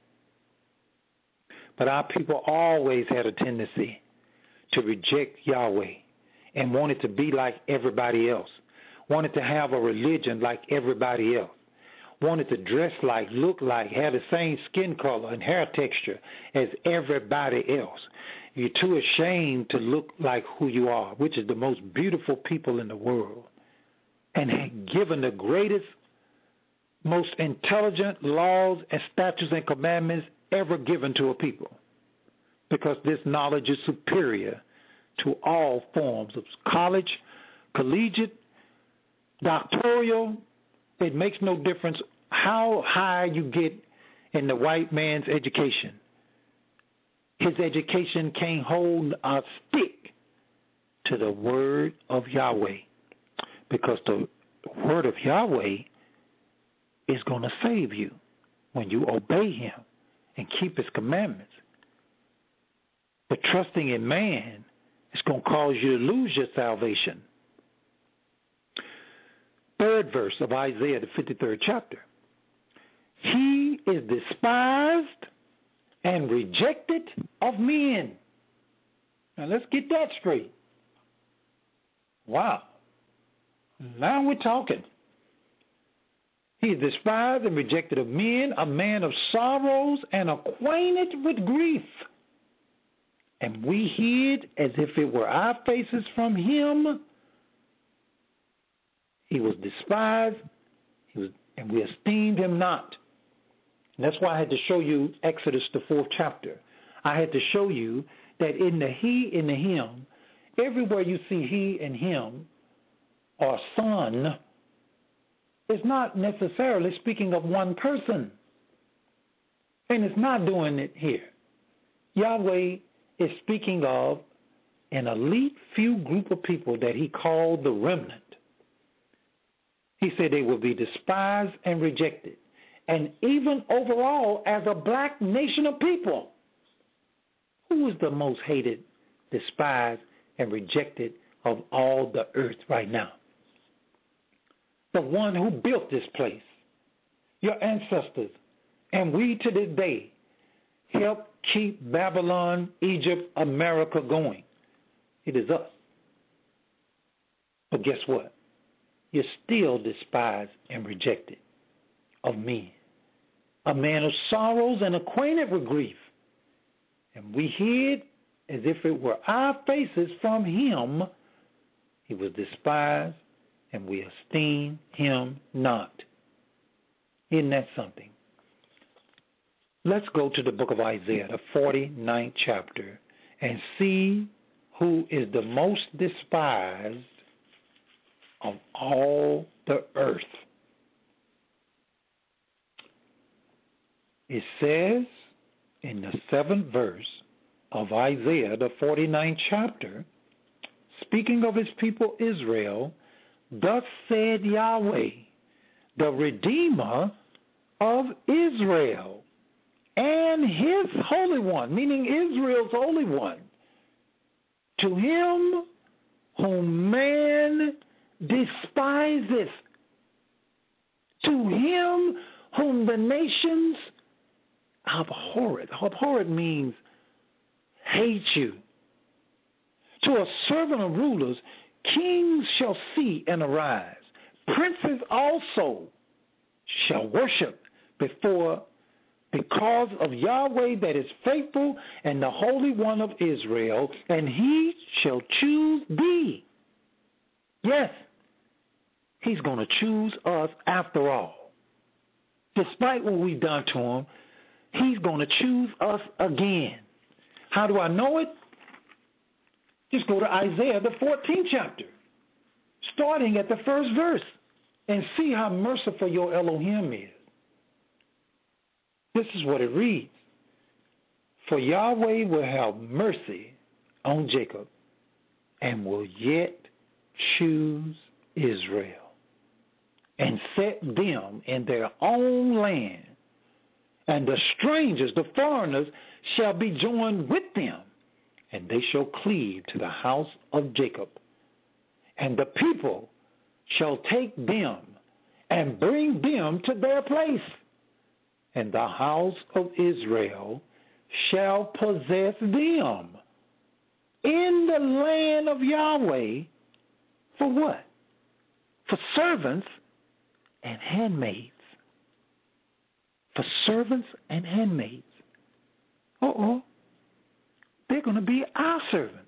But our people always had a tendency to reject Yahweh and wanted to be like everybody else. Wanted to have a religion like everybody else. Wanted to dress like, look like, have the same skin color and hair texture as everybody else. You're too ashamed to look like who you are, which is the most beautiful people in the world, and given the greatest, most intelligent laws and statutes and commandments ever given to a people, because this knowledge is superior to all forms of college, collegiate, doctoral. It makes no difference how high you get in the white man's education. His education can't hold a stick to the word of Yahweh, because the word of Yahweh is going to save you when you obey him and keep his commandments. But trusting in man is going to cause you to lose your salvation. Third verse of Isaiah, the fifty-third chapter. He is despised and rejected of men. Now let's get that straight. Wow. Now we're talking. He is despised and rejected of men, a man of sorrows and acquainted with grief. And we hid as if it were our faces from him. He was despised, he was, and we esteemed him not. And that's why I had to show you Exodus, the fourth chapter. I had to show you that in the he, in the him, everywhere you see he and him or son, it's not necessarily speaking of one person. And it's not doing it here. Yahweh is speaking of an elite few group of people that he called the remnant. He said they will be despised and rejected. And even overall, as a black nation of people, who is the most hated, despised, and rejected of all the earth right now? The one who built this place, your ancestors And we to this day help keep Babylon, Egypt, America going. It is us. But guess what? You're still despised and rejected of me, a man of sorrows and acquainted with grief. And we hid as if it were our faces from him. He was despised, and we esteem him not. Isn't that something? Let's go to the book of Isaiah, the forty-ninth chapter, and see who is the most despised of all the earth. It says in the seventh verse of Isaiah, the forty-ninth chapter, speaking of his people Israel, thus said Yahweh, the Redeemer of Israel, and his Holy One, meaning Israel's Holy One, to him whom man despiseth, to him whom the nations abhorreth. Abhorreth means hate you. To a servant of rulers, kings shall see and arise. Princes also shall worship before, because of Yahweh that is faithful and the Holy One of Israel, and he shall choose thee. Yes, he's going to choose us after all. Despite what we've done to him, he's going to choose us again. How do I know it? Just go to Isaiah, the fourteenth chapter, starting at the first verse, and see how merciful your Elohim is. This is what it reads. For Yahweh will have mercy on Jacob and will yet choose Israel and set them in their own land. And the strangers, the foreigners, shall be joined with them, and they shall cleave to the house of Jacob. And the people shall take them and bring them to their place. And the house of Israel shall possess them in the land of Yahweh for what? For servants and handmaids. For servants and handmaids. Uh-oh. They're going to be our servants.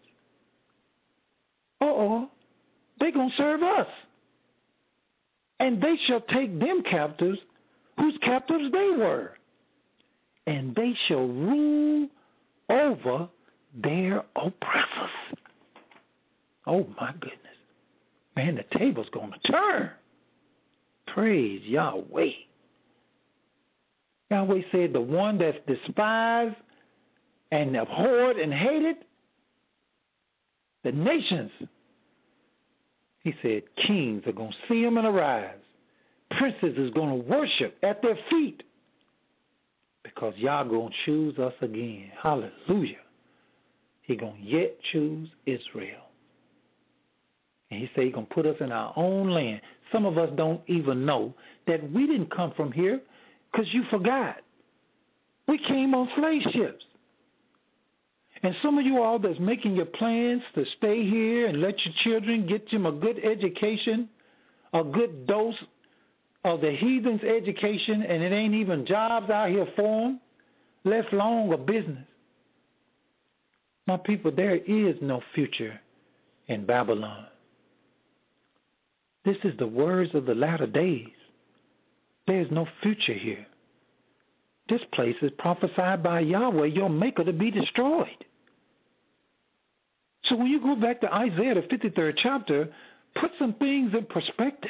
Uh-oh. They're going to serve us. And they shall take them captives whose captives they were. And they shall rule over their oppressors. Oh, my goodness. Man, the table's going to turn. Praise Yahweh. Yahweh said the one that's despised and abhorred and hated, the nations, he said, kings are going to see him and arise. Princes is going to worship at their feet because Yah going to choose us again. Hallelujah. He going to yet choose Israel. And he said he's going to put us in our own land. Some of us don't even know that we didn't come from here because you forgot. We came on slave ships. And some of you all that's making your plans to stay here and let your children get them a good education, a good dose of the heathen's education, and it ain't even jobs out here for them, less long a business. My people, there is no future in Babylon. This is the words of the latter days. There is no future here. This place is prophesied by Yahweh, your maker, to be destroyed. So when you go back to Isaiah, the fifty-third chapter, put some things in perspective.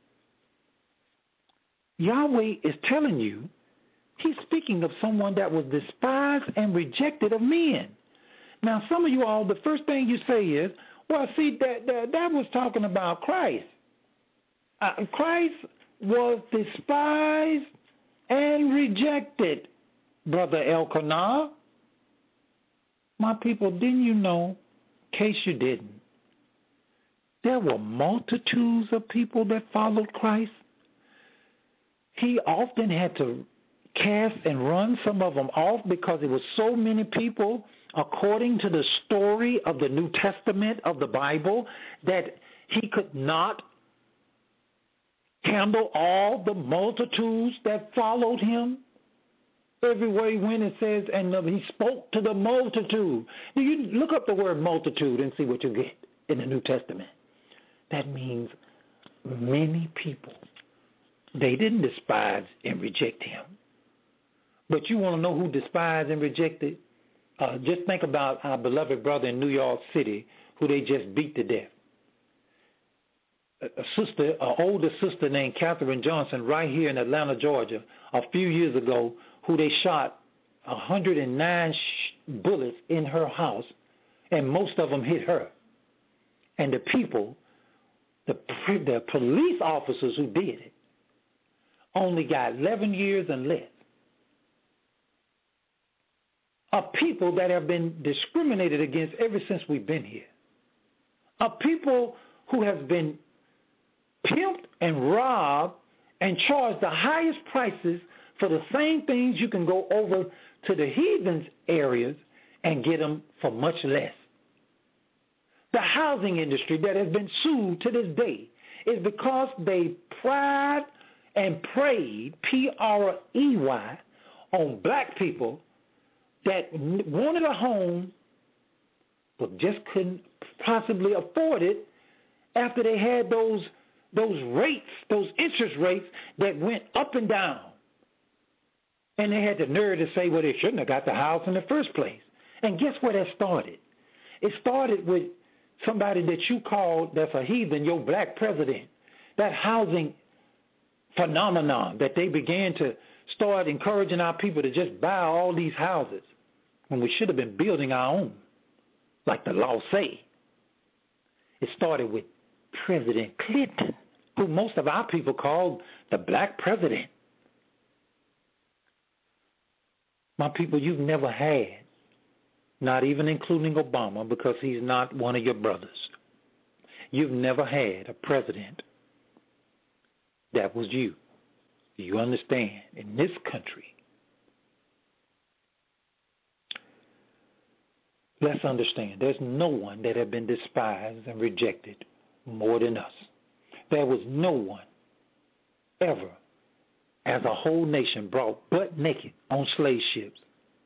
Yahweh is telling you, he's speaking of someone that was despised and rejected of men. Now, some of you all, the first thing you say is, well, see, that, that, that was talking about Christ. Uh, Christ was despised and rejected, Brother Elkanah. My people, didn't you know, in case you didn't, there were multitudes of people that followed Christ. He often had to cast and run some of them off because it was so many people, according to the story of the New Testament of the Bible, that he could not handle all the multitudes that followed him? Everywhere he went, it says, and he spoke to the multitude. Do you look up the word multitude and see what you get in the New Testament? That means many people. They didn't despise and reject him. But you want to know who despised and rejected? Uh, just think about our beloved brother in New York City who they just beat to death. A sister, an older sister named Katherine Johnson, right here in Atlanta, Georgia, a few years ago, who they shot one hundred nine sh- bullets in her house, and most of them hit her. And the people, the, the police officers who did it, only got eleven years and less. Of people that have been discriminated against ever since we've been here. Of people who have been pimped and robbed and charged the highest prices for the same things. You can go over to the heathens areas and get them for much less. The housing industry that has been sued to this day is because they pried and preyed, P R E Y, on black people that wanted a home but just couldn't possibly afford it after they had those those rates, those interest rates that went up and down. And they had the nerve to say, well, they shouldn't have got the house in the first place. And guess where that started? It started with somebody that you called, that's a heathen, your black president. That housing phenomenon that they began to start encouraging our people to just buy all these houses when we should have been building our own, like the law say. It started with President Clinton, who most of our people called the black president. My people, you've never had, not even including Obama, because he's not one of your brothers. You've never had a president that was you. You understand? In this country, let's understand, there's no one that had been despised and rejected more than us. There was no one ever, as a whole nation, brought butt naked on slave ships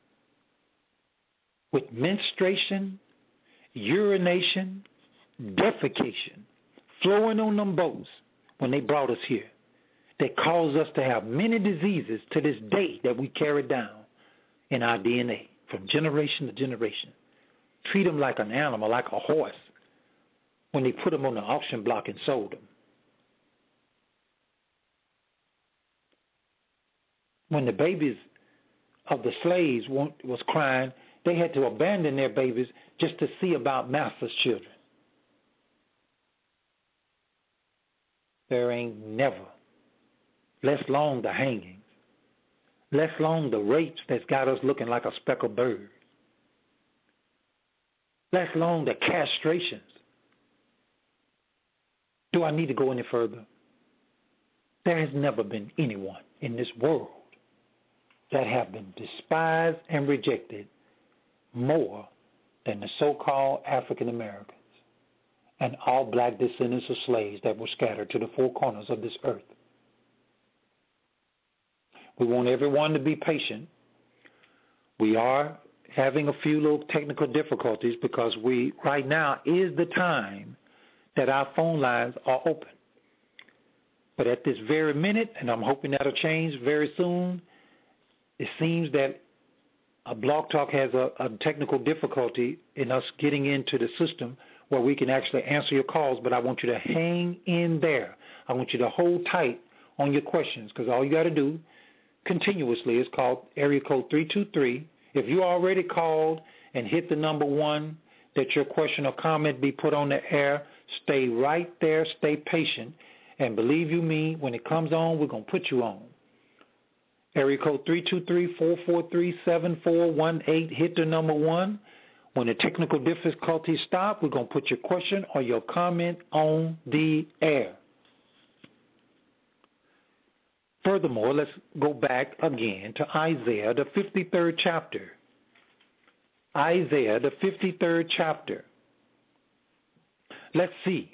with menstruation, urination, defecation flowing on them boats when they brought us here. That caused us to have many diseases to this day that we carry down in our D N A from generation to generation. Treat them like an animal, like a horse, when they put them on the auction block and sold them. When the babies of the slaves was crying, they had to abandon their babies just to see about master's children. There ain't never, less long the hangings, less long the rapes that's got us looking like a speckled bird, less long the castrations. Do I need to go any further? There has never been anyone in this world that have been despised and rejected more than the so-called African Americans and all black descendants of slaves that were scattered to the four corners of this earth. We want everyone to be patient. We are having a few little technical difficulties because we, right now, is the time that our phone lines are open. But at this very minute, and I'm hoping that'll change very soon, it seems that a Blog Talk has a, a technical difficulty in us getting into the system where we can actually answer your calls, but I want you to hang in there. I want you to hold tight on your questions because all you got to do continuously is call area code three two three. If you already called and hit the number one, that your question or comment be put on the air, stay right there, stay patient, and believe you me, when it comes on, we're going to put you on. Area code three two three, four four three, seven four one eight. Hit the number one. When the technical difficulties stop, we're going to put your question or your comment on the air. Furthermore, let's go back again to Isaiah, the fifty-third chapter. Isaiah, the fifty-third chapter. Let's see.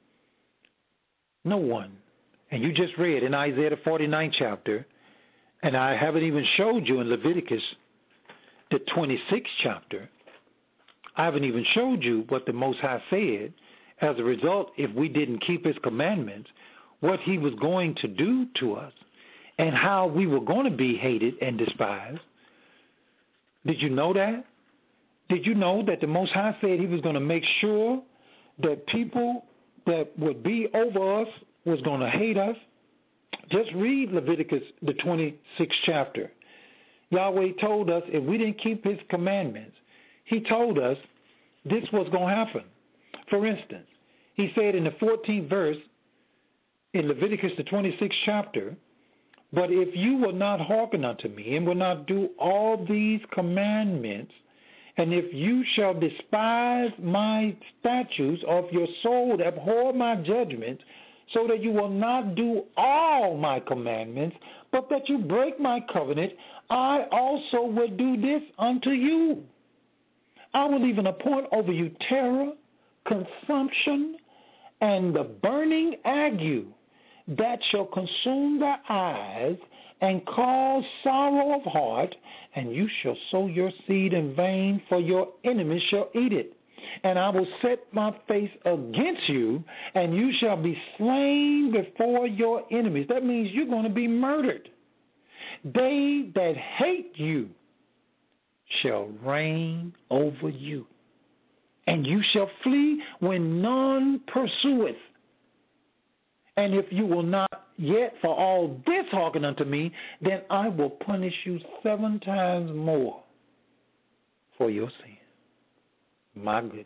No one, and you just read in Isaiah, the forty-ninth chapter, and I haven't even showed you in Leviticus, the twenty-sixth chapter. I haven't even showed you what the Most High said. As a result, if we didn't keep his commandments, what he was going to do to us and how we were going to be hated and despised. Did you know that? Did you know that the Most High said he was going to make sure that people that would be over us was going to hate us? Just read Leviticus, the twenty-sixth chapter. Yahweh told us if we didn't keep his commandments, he told us this was going to happen. For instance, he said in the fourteenth verse in Leviticus, the twenty-sixth chapter, but if you will not hearken unto me and will not do all these commandments, and if you shall despise my statutes of your soul, abhor my judgments, so that you will not do all my commandments, but that you break my covenant, I also will do this unto you. I will even appoint over you terror, consumption, and the burning ague that shall consume their eyes and cause sorrow of heart, and you shall sow your seed in vain, for your enemies shall eat it. And I will set my face against you, and you shall be slain before your enemies. That means you're going to be murdered. They that hate you shall reign over you, and you shall flee when none pursueth. And if you will not yet for all this hearken unto me, then I will punish you seven times more for your sin. My goodness.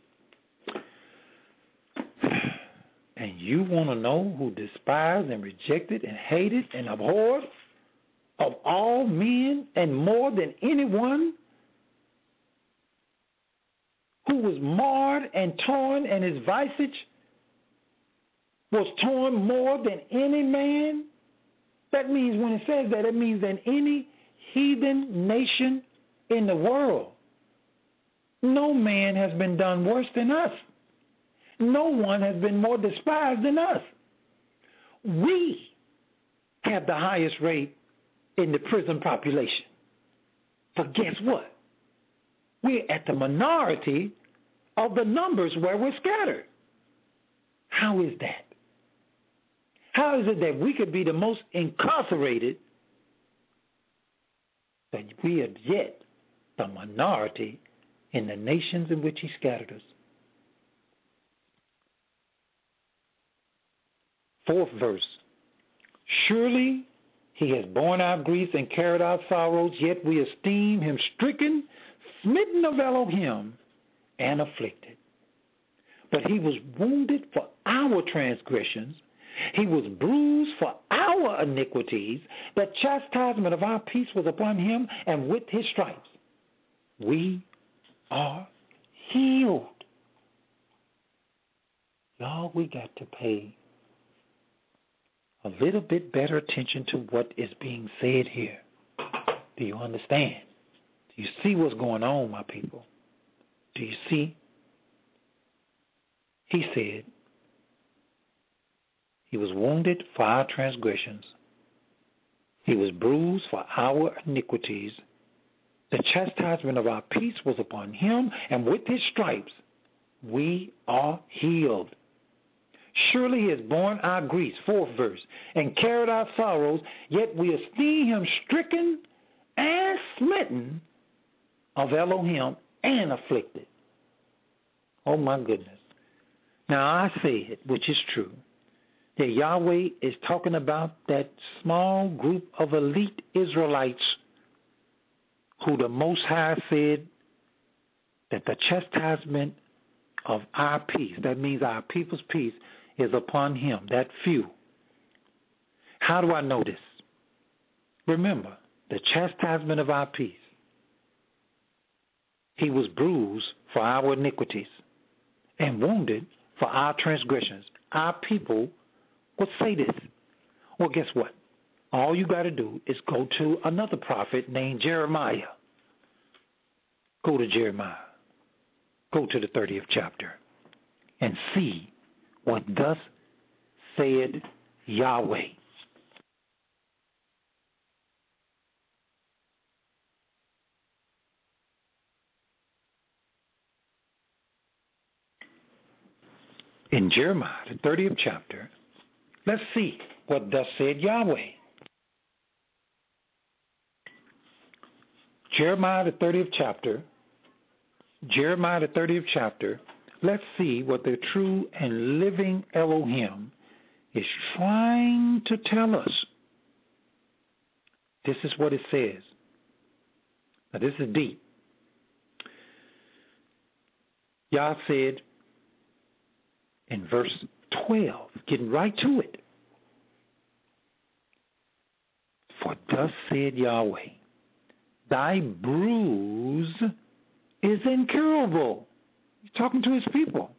And you want to know who despised and rejected and hated and abhorred of all men and more than anyone, who was marred and torn, and his visage was torn more than any man? That means when it says that, it means than any heathen nation in the world. No man has been done worse than us. No one has been more despised than us. We have the highest rate in the prison population. But guess what? We're at the minority of the numbers where we're scattered. How is that? How is it that we could be the most incarcerated, that we are yet the minority in the nations in which he scattered us? Fourth verse. Surely he has borne our griefs and carried our sorrows, yet we esteem him stricken, smitten of Elohim, and afflicted. But he was wounded for our transgressions, he was bruised for our iniquities. The chastisement of our peace was upon him, and with his stripes we are healed. Y'all, we got to pay a little bit better attention to what is being said here. Do you understand? Do you see what's going on, my people? Do you see? He said, he was wounded for our transgressions. He was bruised for our iniquities. The chastisement of our peace was upon him, and with his stripes we are healed. Surely he has borne our griefs, fourth verse, and carried our sorrows, yet we esteem him stricken and smitten of Elohim and afflicted. Oh my goodness. Now I say it, which is true, that Yahweh is talking about that small group of elite Israelites who the Most High said that the chastisement of our peace, that means our people's peace, is upon him, that few. How do I know this? Remember, the chastisement of our peace. He was bruised for our iniquities and wounded for our transgressions. Our people would say this. Well, guess what? all you got to do is go to another prophet named Jeremiah. Go to Jeremiah. Go to the thirtieth chapter and see what thus said Yahweh. In Jeremiah, the thirtieth chapter, let's see what thus said Yahweh. Jeremiah, the thirtieth chapter, Jeremiah, the thirtieth chapter, let's see what the true and living Elohim is trying to tell us. This is what it says. Now, this is deep. Yah said in verse twelve, getting right to it, for thus said Yahweh, thy bruise is incurable. He's talking to his people.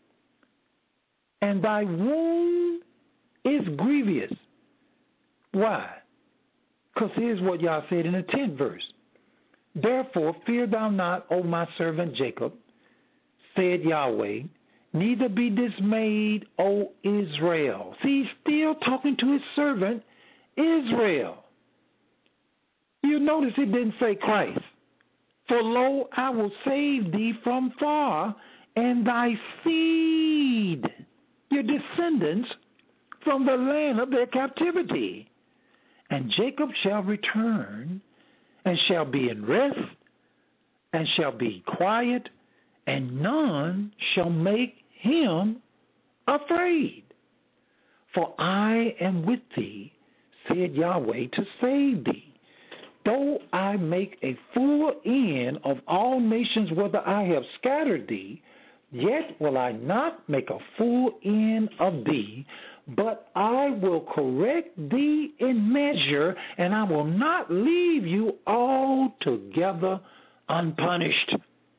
And thy wound is grievous. Why? Because here's what Yah said in the tenth verse. Therefore fear thou not, O my servant Jacob, said Yahweh, neither be dismayed, O Israel. See, he's still talking to his servant Israel. You notice it didn't say Christ. For lo, I will save thee from far, and thy seed, your descendants, from the land of their captivity. And Jacob shall return, and shall be in rest, and shall be quiet, and none shall make him afraid. For I am with thee, said Yahweh, to save thee. Though I make a full end of all nations whither I have scattered thee, yet will I not make a full end of thee, but I will correct thee in measure, and I will not leave you altogether unpunished.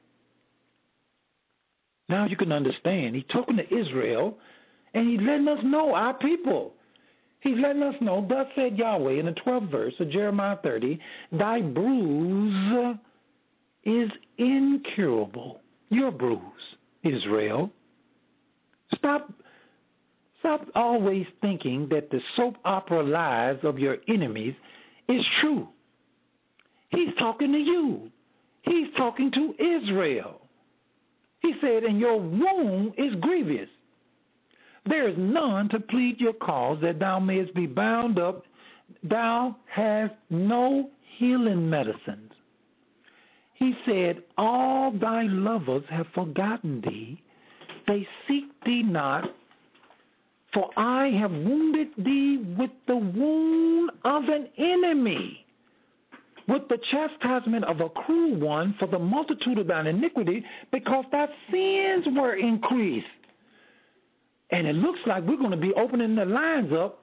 Now you can understand. He's talking to Israel, and he's letting us know, our people. He's letting us know, thus said Yahweh in the twelfth verse of Jeremiah thirty, thy bruise is incurable. Your bruise, Israel. Stop, stop always thinking that the soap opera lives of your enemies is true. He's talking to you. He's talking to Israel. He said, and your wound is grievous. There is none to plead your cause that thou mayest be bound up. Thou hast no healing medicines. He said, all thy lovers have forgotten thee. They seek thee not. For I have wounded thee with the wound of an enemy, with the chastisement of a cruel one, for the multitude of thine iniquity, because thy sins were increased. And it looks like we're going to be opening the lines up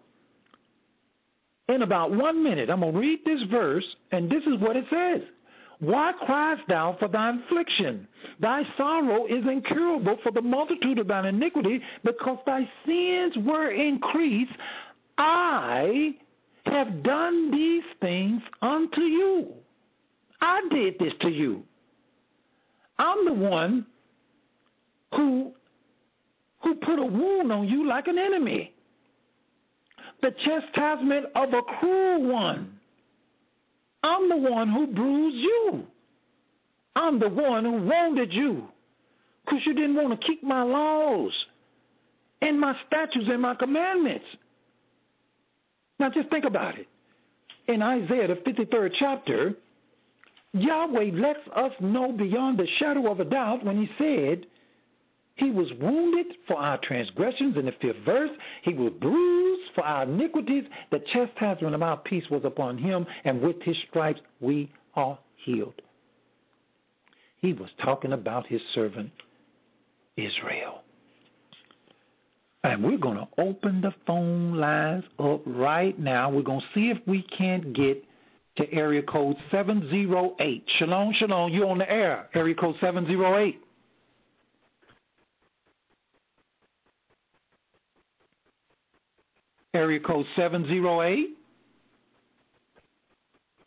in about one minute. I'm going to read this verse, and this is what it says. Why criest thou for thy affliction? Thy sorrow is incurable for the multitude of thine iniquity, because thy sins were increased. I have done these things unto you. I did this to you. I'm the one who who put a wound on you like an enemy. The chastisement of a cruel one. I'm the one who bruised you. I'm the one who wounded you because you didn't want to keep my laws and my statutes and my commandments. Now just think about it. In Isaiah, the fifty-third chapter, Yahweh lets us know beyond the shadow of a doubt when he said, he was wounded for our transgressions. In the fifth verse, he was bruised for our iniquities. The chastisement of our peace was upon him, and with his stripes we are healed. He was talking about his servant Israel. And we're going to open the phone lines up right now. We're going to see if we can't get to area code seven oh eight. Shalom, shalom. You're on the air. Area code seven oh eight. Area code seven oh eight.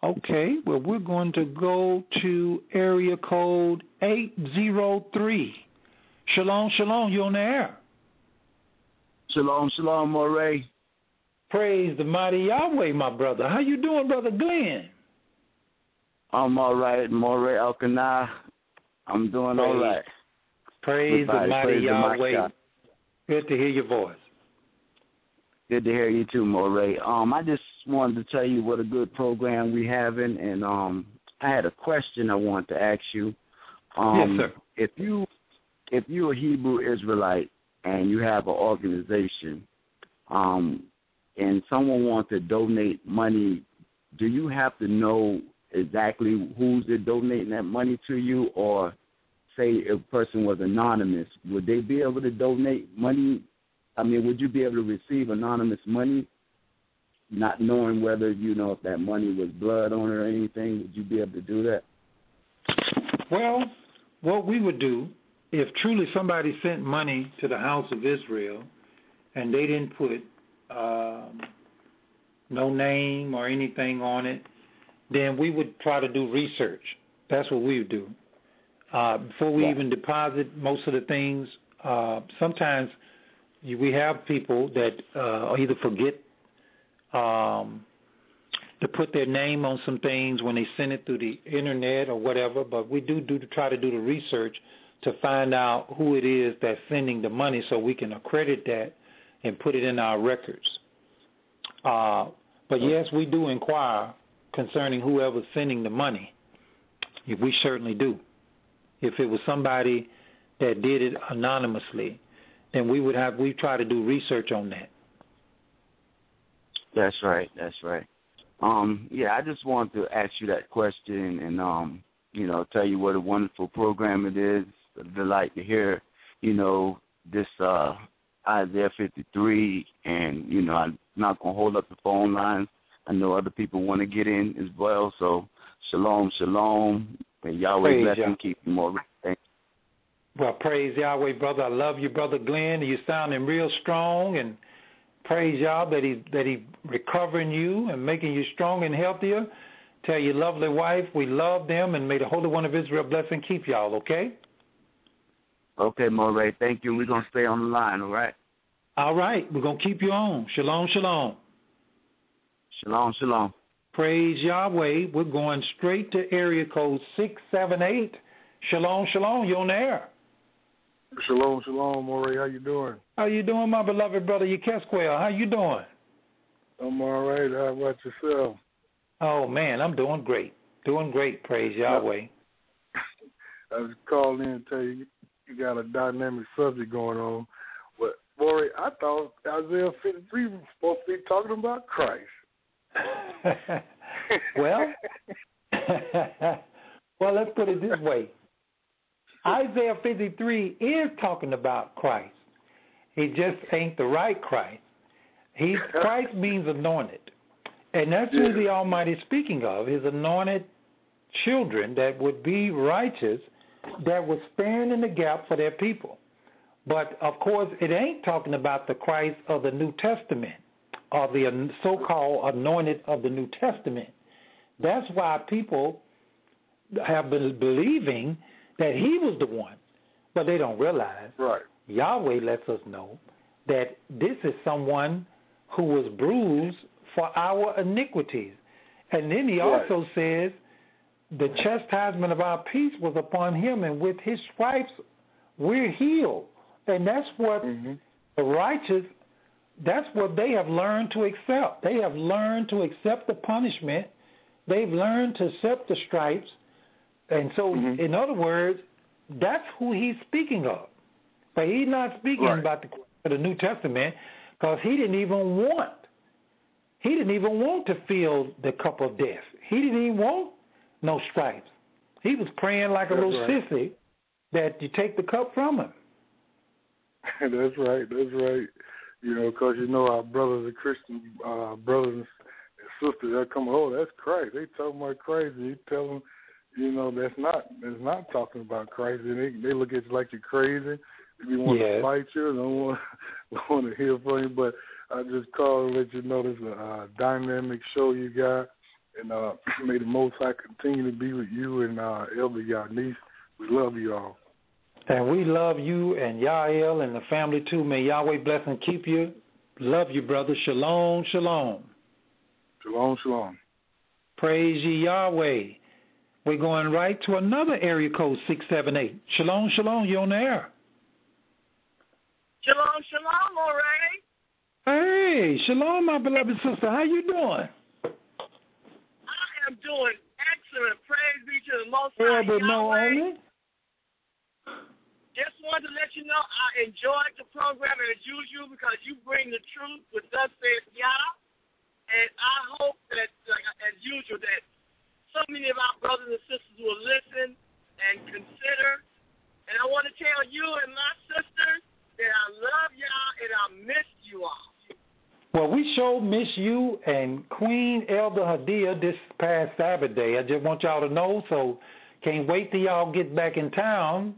Okay, well, we're going to go to area code eight zero three. Shalom, shalom, you're on the air. Shalom, shalom, Moray. Praise the mighty Yahweh, my brother. How you doing, Brother Glenn? I'm all right, Moray Elkanah. I'm doing Praise, all right. Praise Everybody, the mighty praise the Yahweh. Mashiach. Good to hear your voice. Good to hear you too, Moray. Um, I just wanted to tell you what a good program we having, and um, I had a question I wanted to ask you. Um, Yes, sir. If you if you're a Hebrew Israelite and you have an organization, um, and someone wants to donate money, do you have to know exactly who's donating that money to you, or say if a person was anonymous, would they be able to donate money? I mean, would you be able to receive anonymous money, not knowing whether, you know, if that money was blood on it or anything? Would you be able to do that? Well, what we would do, if truly somebody sent money to the house of Israel and they didn't put um, no name or anything on it, then we would try to do research. That's what we would do. Uh, before we Yeah. even deposit most of the things, uh, sometimes you, we have people that uh, either forget um, to put their name on some things when they send it through the internet or whatever, but we do, do to try to do the research to find out who it is that's sending the money so we can accredit that and put it in our records. Uh, but yes, we do inquire concerning whoever's sending the money. We certainly do. If it was somebody that did it anonymously, then we would have, we try to do research on that. That's right. That's right. Um, yeah, I just wanted to ask you that question and, um, you know, tell you what a wonderful program it is. It's a delight to hear, you know, this uh, Isaiah fifty-three, and, you know, I'm not going to hold up the phone lines. I know other people want to get in as well, so shalom, shalom. May Yahweh Praise bless Yah. and keep you more. Thank Well, praise Yahweh, brother. I love you, Brother Glenn. You sounding real strong, and praise Yah that he that he recovering you and making you strong and healthier. Tell your lovely wife we love them, and may the Holy One of Israel bless and keep y'all, okay? Okay, Moray, thank you. We're going to stay on the line, all right? All right, we're going to keep you on. Shalom, shalom. Shalom, shalom. Praise Yahweh. We're going straight to area code six seven eight. Shalom, shalom. You're on the air. Shalom, shalom, Moray. How you doing? How you doing, my beloved brother Yekesquel? How you doing? I'm all right. How about yourself? Oh, man, I'm doing great. Doing great, praise Yahweh. I was calling in to tell you you got a dynamic subject going on. But, Moray, I thought Isaiah fifty-three was supposed to be talking about Christ. well, well, let's put it this way. Isaiah fifty-three is talking about Christ. He just ain't the right Christ. He's Christ means anointed. And that's Yeah. who the Almighty is speaking of, his anointed children that would be righteous, that would stand in the gap for their people. But, of course, it ain't talking about the Christ of the New Testament or the so-called anointed of the New Testament. That's why people have been believing that he was the one, but they don't realize. Right. Yahweh lets us know that this is someone who was bruised for our iniquities. And then he Right. also says the chastisement of our peace was upon him, and with his stripes we're healed. And that's what Mm-hmm. the righteous, that's what they have learned to accept. They have learned to accept the punishment. They've learned to accept the stripes. And so, Mhm. in other words, that's who he's speaking of. But he's not speaking Right. about the, the New Testament, because he didn't even want, he didn't even want to feel the cup of death. He didn't even want no stripes. He was praying like a That's little right. sissy that you take the cup from him. That's right. That's right. You know, because you know our brothers and Christian uh, brothers and sisters that come, oh, that's Christ. They talking about Christ. And you tell them, you know, that's not that's not talking about Christ. And they they look at you like you're crazy. They want Yes. to fight you. They don't want don't want to hear from you. But I just called to let you know there's a uh, dynamic show you got. And uh, may the Most High continue to be with you and uh, Elder Yanice. We love you all. And we love you and Yael and the family too. May Yahweh bless and keep you. Love you, brother. Shalom, shalom. Shalom, shalom. Praise ye Yahweh. We're going right to another area code six seven eight. Shalom, shalom. You on the air? Shalom, shalom, Moray. Hey, shalom, my beloved sister. How you doing? I am doing excellent. Praise be to the Most High Yeah, but no Yahweh. only. Just wanted to let you know I enjoyed the program as usual because you bring the truth with thus says Yah. And I hope that, like as usual, that so many of our brothers and sisters will listen and consider. And I want to tell you and my sisters that I love y'all and I miss you all. Well, we sure miss you and Queen Elder Hadia this past Sabbath day. I just want y'all to know, so can't wait till y'all get back in town.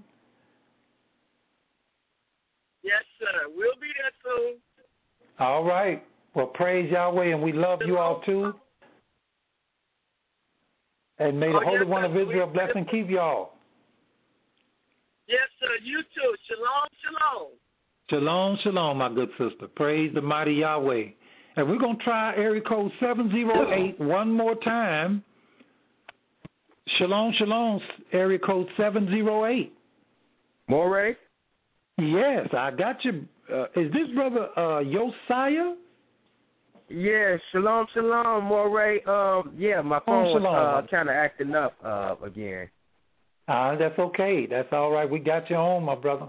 Yes, sir. We'll be there soon. All right. Well, praise Yahweh, and we love you all too. And may the Oh, Holy yes, One sir. of Israel We- bless and keep y'all. Yes, sir. You too. Shalom, shalom. Shalom, shalom, my good sister. Praise the mighty Yahweh. And we're going to try area code seven zero eight one more time. Shalom, shalom, area code seven zero eight. Moray? Yes, I got you. Uh, is this brother uh, Josiah? Yeah, shalom, shalom, Moray. Um, yeah, my phone shalom. was uh, kind of acting up uh, again. Ah, that's okay. That's all right. We got you on, my brother.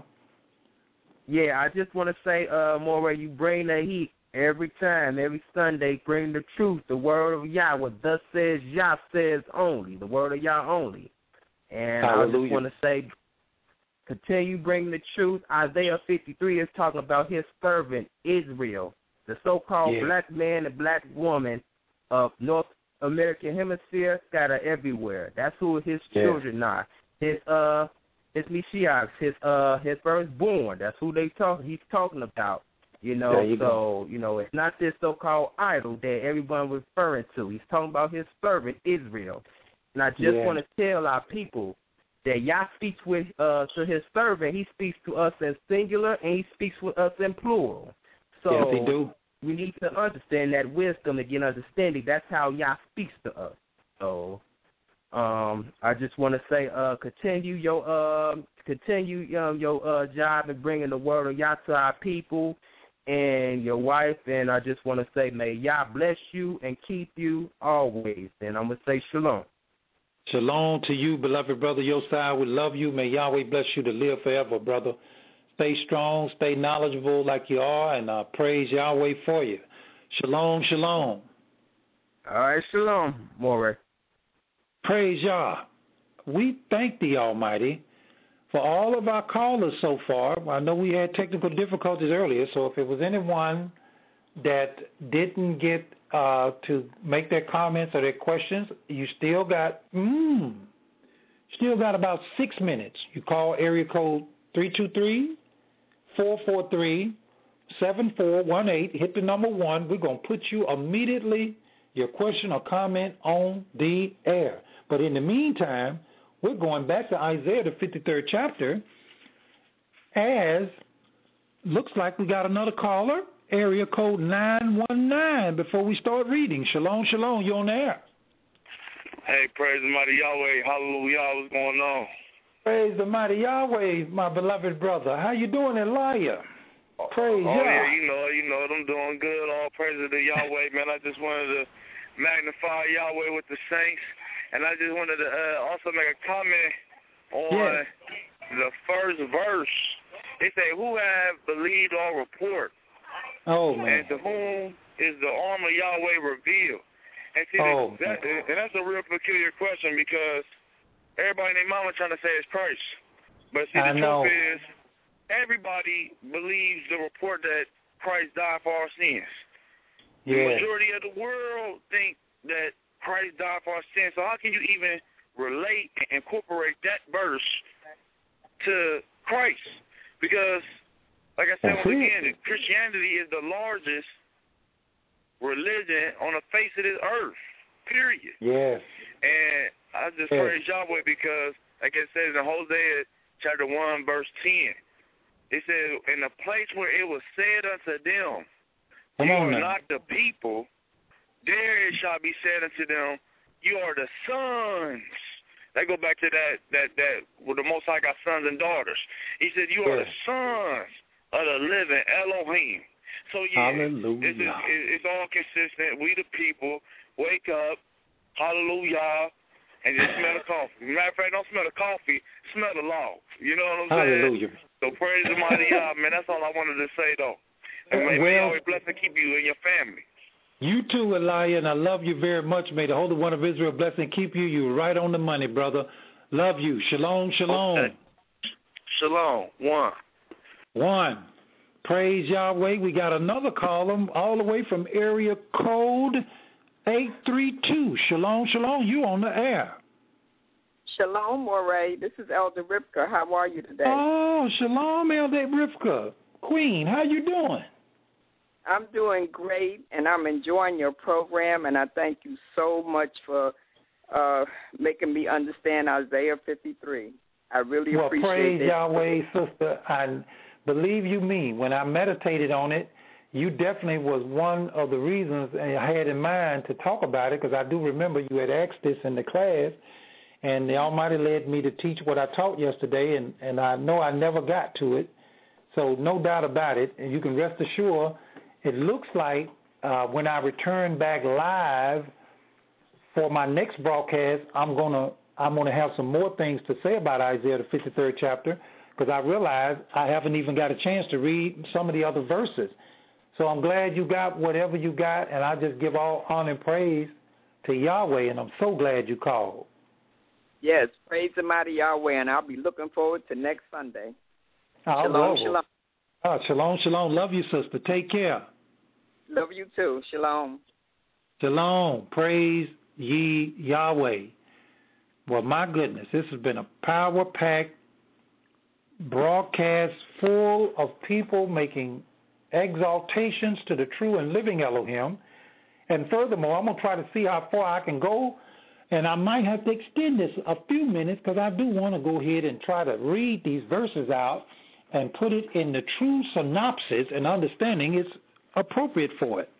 Yeah, I just want to say, uh, Moray, you bring the heat every time, every Sunday. Bring the truth, the word of Yahweh. Thus says Yah says only, the word of Yah only. And Hallelujah. I just want to say, continue bringing the truth. Isaiah fifty-three is talking about his servant Israel, the so-called Yeah. black man and black woman of North American hemisphere scattered everywhere. That's who his Yeah. children are. His uh, his Meshiach, his uh, his firstborn. That's who they talk. He's talking about. You know, There you so go. you know, it's not this so-called idol that everyone was referring to. He's talking about his servant Israel. And I just Yeah. want to tell our people that Yah speaks with uh, to his servant. He speaks to us in singular, and he speaks with us in plural. So yes, he do. we need to understand that wisdom and get understanding. That's how Yah speaks to us. So um, I just want to say, uh, continue your uh, continue um, your uh, job in bringing the word of Yah to our people and your wife. And I just want to say, may Yah bless you and keep you always. And I'm gonna say shalom. Shalom to you, beloved brother Josiah. We love you. May Yahweh bless you to live forever, brother. Stay strong, stay knowledgeable like you are, and uh, praise Yahweh for you. Shalom, shalom. All right, shalom, Moray. Praise Yah. We thank the Almighty for all of our callers so far. I know we had technical difficulties earlier, so if it was anyone that didn't get uh, to make their comments or their questions, you still got, mm, still got about six minutes. You call area code three two three, four four three, seven four one eight, hit the number one. We're going to put you immediately, your question or comment, on the air. But in the meantime, we're going back to Isaiah, the fifty-third chapter, as looks like we got another caller, area code nine one nine, before we start reading. Shalom, shalom, you're on the air. Hey, praise the mighty Yahweh. Hallelujah. What's going on? Praise the mighty Yahweh, my beloved brother. How you doing, Elijah? Praise Oh, Yah. yeah, you know, you know, I'm doing good. All praise to Yahweh, man. I just wanted to magnify Yahweh with the saints. And I just wanted to uh, also make a comment on Yeah. the first verse. It say, who have believed our report? Oh, And man. to whom is the arm of Yahweh revealed? And see, Oh, that, and that's a real peculiar question because everybody and their mama trying to say it's Christ. But see, I the know. truth is, everybody believes the report that Christ died for our sins. The Yeah. majority of the world think that Christ died for our sins. So how can you even relate and incorporate that verse to Christ? Because, like I said once again, Christianity is the largest religion on the face of this earth. period. Yes. And I just Yes. praise Yahweh because, like it says in Hosea chapter one, verse ten, it says, in the place where it was said unto them, Come you on are now. not the people, there it shall be said unto them, you are the sons. They go back to that, that, that where the Most High got sons and daughters. He said, you are Yes. the sons of the living Elohim. So, yeah, Hallelujah. it's, just, it, it's all consistent. We the people wake up, hallelujah, and just smell the coffee. Matter of fact, don't smell the coffee, smell the law. You know what I'm saying? Hallelujah. So praise the mighty God, man. That's all I wanted to say, though. And may, may Well- always bless and keep you and your family. You too, Elijah, and I love you very much. May the Holy One of Israel bless and keep you. You're right on the money, brother. Love you. Shalom, shalom. Okay. Shalom. One. One. Praise Yahweh. We got another column all the way from area code eight three two. Shalom, shalom. You on the air. Shalom, Moray. This is Elder Ripka. How are you today? Oh, shalom, Elder Rivka. Queen, how you doing? I'm doing great, and I'm enjoying your program, and I thank you so much for uh, making me understand Isaiah fifty-three. I really Well, appreciate praise it. Yahweh, sister. And believe you me, when I meditated on it, you definitely was one of the reasons I had in mind to talk about it, because I do remember you had asked this in the class, and the Almighty led me to teach what I taught yesterday, and, and I know I never got to it. So no doubt about it, and you can rest assured, it looks like uh, when I return back live for my next broadcast, I'm gonna I'm gonna have some more things to say about Isaiah the fifty-third chapter, because I realize I haven't even got a chance to read some of the other verses. So I'm glad you got whatever you got, and I just give all honor and praise to Yahweh, and I'm so glad you called. Yes, praise the mighty Yahweh, and I'll be looking forward to next Sunday. Oh, Shalom, Lord. shalom. Oh, shalom, shalom. Love you, sister. Take care. Love you too. Shalom. Shalom. Praise ye Yahweh. Well, my goodness, this has been a power-packed broadcast full of people making exaltations to the true and living Elohim. And furthermore, I'm going to try to see how far I can go, and I might have to extend this a few minutes, because I do want to go ahead and try to read these verses out and put it in the true synopsis and understanding it's appropriate for it.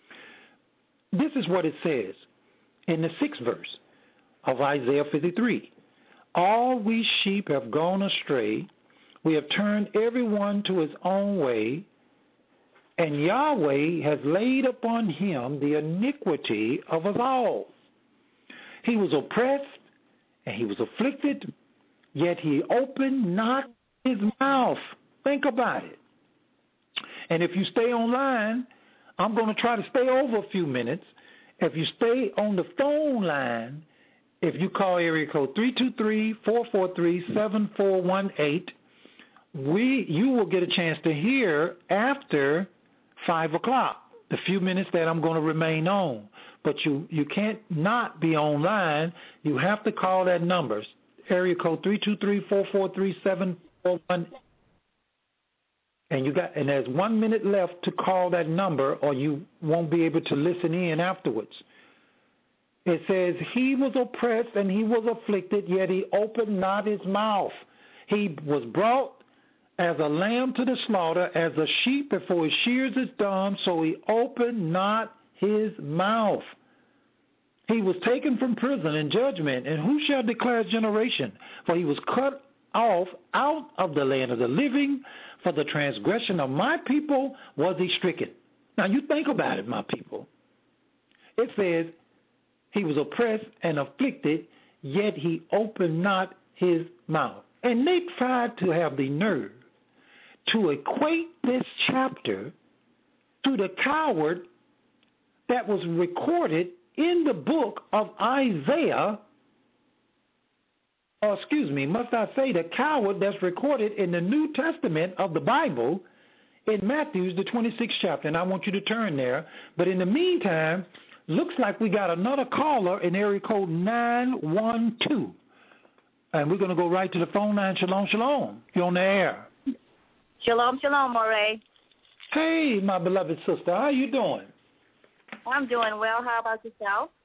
This is what it says in the sixth verse of Isaiah fifty-three. All we sheep have gone astray. We have turned everyone to his own way, and Yahweh has laid upon him the iniquity of us all. He was oppressed and he was afflicted, yet he opened not his mouth. Think about it. And if you stay online, I'm going to try to stay over a few minutes. If you stay on the phone line, if you call area code three two three, four four three, seven four one eight, we you will get a chance to hear after five o'clock, the few minutes that I'm going to remain on. But you, you can't not be online. You have to call that number, area code three two three, four four three, seven four one eight. And you got, and there's one minute left to call that number, or you won't be able to listen in afterwards. It says, he was oppressed and he was afflicted, yet he opened not his mouth. He was brought as a lamb to the slaughter, as a sheep before his shears is dumb, so he opened not his mouth. He was taken from prison and judgment, and who shall declare his generation? For he was cut off out of the land of the living. For the transgression of my people was he stricken. Now you think about it, my people. It says he was oppressed and afflicted, yet he opened not his mouth. And they tried to have the nerve to equate this chapter to the coward that was recorded in the book of Isaiah, or excuse me, must I say the coward that's recorded in the New Testament of the Bible in Matthew's, the twenty-sixth chapter, and I want you to turn there. But in the meantime, looks like we got another caller in area code nine one two. And we're going to go right to the phone line. Shalom, shalom. You're on the air. Shalom, shalom, Moray. Hey, my beloved sister. How you doing? I'm doing well. How about yourself?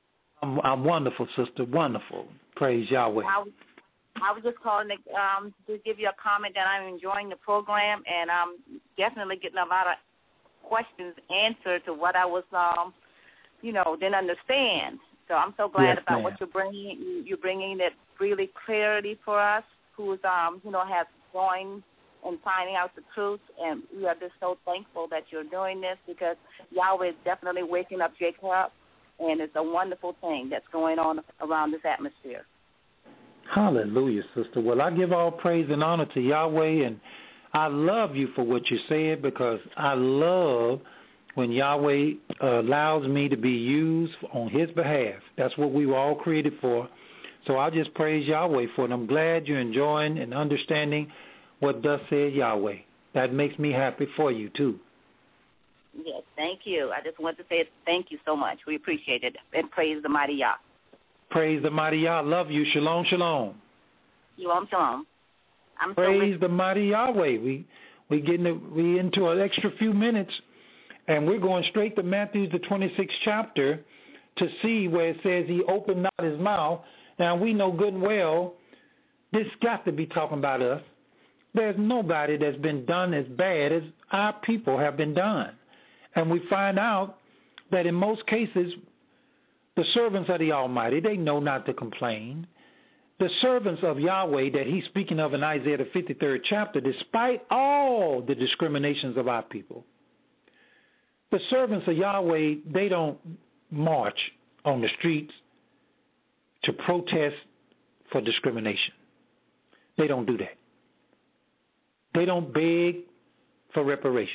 I'm, I'm wonderful, sister. Wonderful. Praise Yahweh. I was, I was just calling to um, to give you a comment that I'm enjoying the program, and I'm definitely getting a lot of questions answered to what I was, um, you know, didn't understand. So I'm so glad Yes, about ma'am. what you're bringing. You- You're bringing it really clarity for us, who's, um, you know, have joined and finding out the truth. And we are just so thankful that you're doing this, because Yahweh is definitely waking up Jacob, and it's a wonderful thing that's going on around this atmosphere. Hallelujah, sister. Well, I give all praise and honor to Yahweh, and I love you for what you said, because I love when Yahweh uh, allows me to be used on his behalf. That's what we were all created for. So I just praise Yahweh for it. I'm glad you're enjoying and understanding what thus said Yahweh. That makes me happy for you, too. Yes, thank you. I just want to say thank you so much. We appreciate it, and praise the mighty Yah. Praise the mighty Yah. Love you. Shalom, shalom. Shalom, shalom. I'm Praise so the mighty Yahweh. We we getting a, we into an extra few minutes, and we're going straight to Matthew the twenty-sixth chapter to see where it says he opened not his mouth. Now we know good and well this got to be talking about us. There's nobody that's been done as bad as our people have been done, and we find out that in most cases the servants of the Almighty, they know not to complain. The servants of Yahweh that he's speaking of in Isaiah the fifty-third chapter, despite all the discriminations of our people, the servants of Yahweh, they don't march on the streets to protest for discrimination. They don't do that. They don't beg for reparations.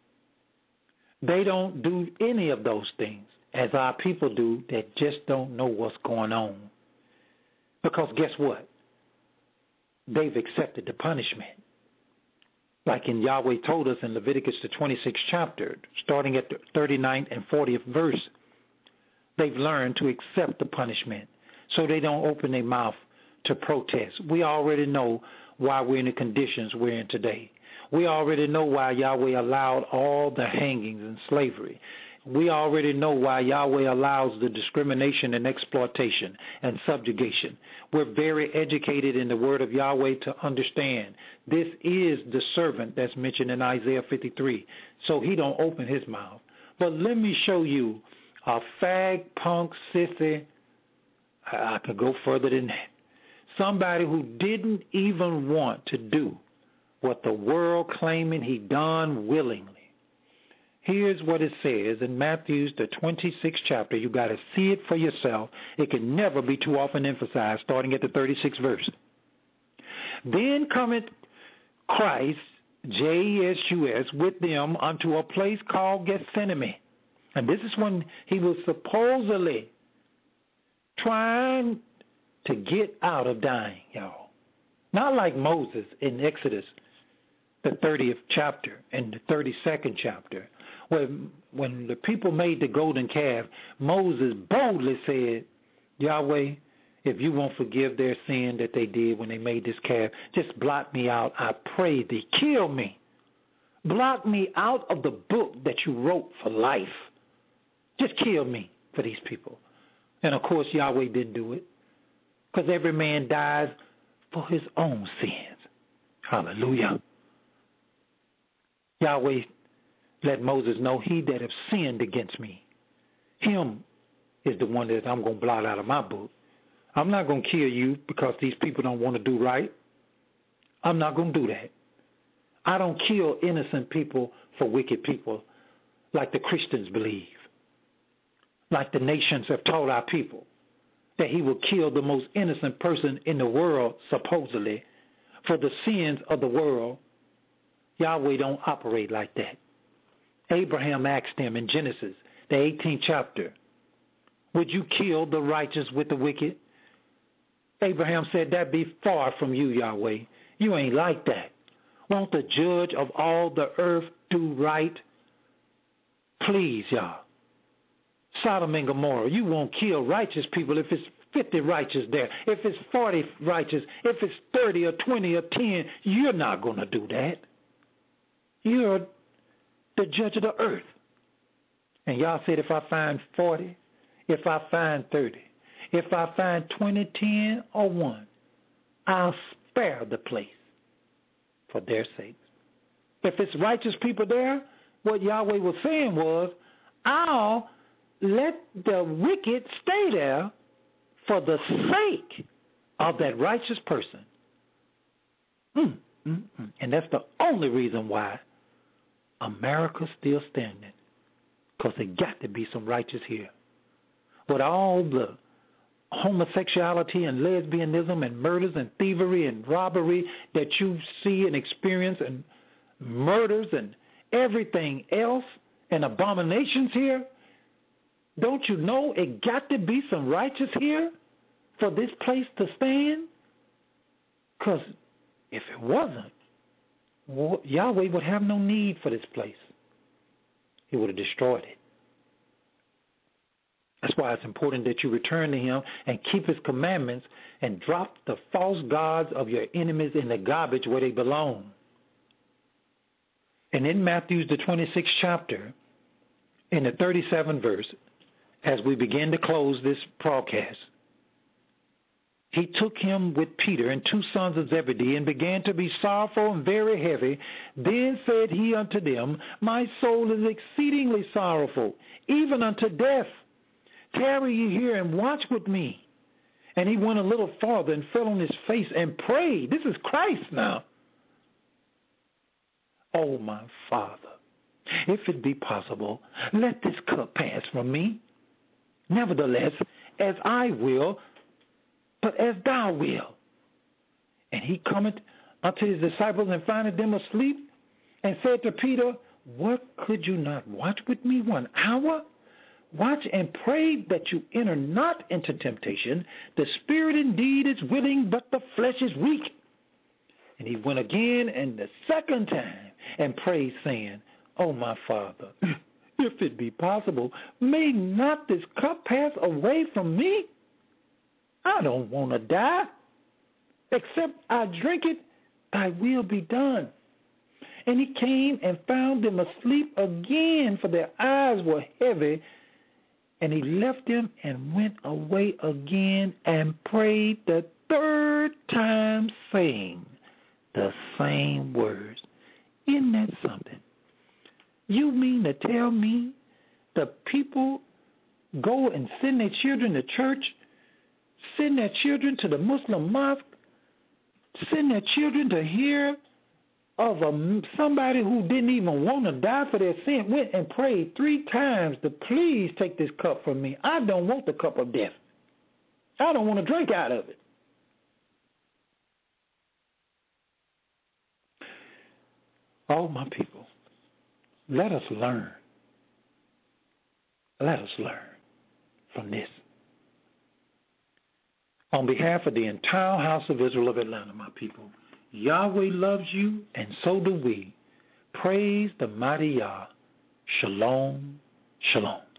They don't do any of those things, as our people do, that just don't know what's going on. Because guess what? They've accepted the punishment. Like in Yahweh told us in Leviticus the twenty-sixth chapter, starting at the thirty-ninth and fortieth verse, they've learned to accept the punishment, so they don't open their mouth to protest. We already know why we're in the conditions we're in today. We already know why Yahweh allowed all the hangings and slavery. We already know why Yahweh allows the discrimination and exploitation and subjugation. We're very educated in the word of Yahweh to understand this is the servant that's mentioned in Isaiah fifty-three, so he don't open his mouth. But let me show you a fag, punk, sissy, I could go further than that, somebody who didn't even want to do what the world claiming he done willingly. Here's what it says in Matthew, the twenty-sixth chapter. You got to see it for yourself. It can never be too often emphasized, starting at the thirty-sixth verse. Then cometh Christ, J E S U S, with them unto a place called Gethsemane. And this is when he was supposedly trying to get out of dying, y'all. Not like Moses in Exodus, the thirtieth chapter and the thirty-second chapter. When, when the people made the golden calf, Moses boldly said, Yahweh, if you won't forgive their sin that they did when they made this calf, just blot me out. I pray thee. Kill me. Blot me out of the book that you wrote for life. Just kill me for these people. And, of course, Yahweh didn't do it, because every man dies for his own sins. Hallelujah. Yahweh let Moses know, he that have sinned against me, him is the one that I'm going to blot out of my book. I'm not going to kill you because these people don't want to do right. I'm not going to do that. I don't kill innocent people for wicked people like the Christians believe, like the nations have told our people, that he will kill the most innocent person in the world, supposedly, for the sins of the world. Yahweh don't operate like that. Abraham asked him in Genesis, the eighteenth chapter, would you kill the righteous with the wicked? Abraham said, that be far from you, Yahweh. You ain't like that. Won't the judge of all the earth do right? Please, y'all. Sodom and Gomorrah, you won't kill righteous people if it's fifty righteous there. If it's forty righteous, if it's thirty or twenty or ten, you're not going to do that. You're the judge of the earth. And y'all said if I find forty, if I find thirty, If I find twenty, ten, or one, I'll spare the place for their sakes. If it's righteous people there, what Yahweh was saying was, I'll let the wicked stay there for the sake of that righteous person. Mm, mm, mm. And that's the only reason why America's still standing, because there got to be some righteous here. With all the homosexuality and lesbianism and murders and thievery and robbery that you see and experience, and murders and everything else and abominations here, don't you know it got to be some righteous here for this place to stand? Because if it wasn't, well, Yahweh would have no need for this place. He would have destroyed it. That's why it's important that you return to him and keep his commandments and drop the false gods of your enemies in the garbage where they belong. And in Matthew, the twenty-sixth chapter, in the thirty-seventh verse, as we begin to close this broadcast, he took him with Peter and two sons of Zebedee, and began to be sorrowful and very heavy. Then said he unto them, My soul is exceedingly sorrowful, even unto death. Tarry ye here and watch with me. And he went a little farther and fell on his face and prayed. This is Christ now. Oh, my Father, if it be possible, let this cup pass from me. Nevertheless, as I will, but as thou wilt. And he cometh unto his disciples and findeth them asleep, and said to Peter, What, could you not watch with me one hour? Watch and pray that you enter not into temptation. The spirit indeed is willing, but the flesh is weak. And he went again and the second time and prayed, saying, O my Father, if it be possible, may not this cup pass away from me? I don't want to die. Except I drink it, thy will be done. And he came and found them asleep again, for their eyes were heavy. And he left them and went away again and prayed the third time, saying the same words. Isn't that something? You mean to tell me the people go and send their children to church, send their children to the Muslim mosque, send their children to hear of a, somebody who didn't even want to die for their sin, went and prayed three times to please take this cup from me. I don't want the cup of death. I don't want to drink out of it. Oh, my people, let us learn. Let us learn from this. On behalf of the entire house of Israel of Atlanta, my people, Yahweh loves you, and so do we. Praise the mighty Yah. Shalom, shalom.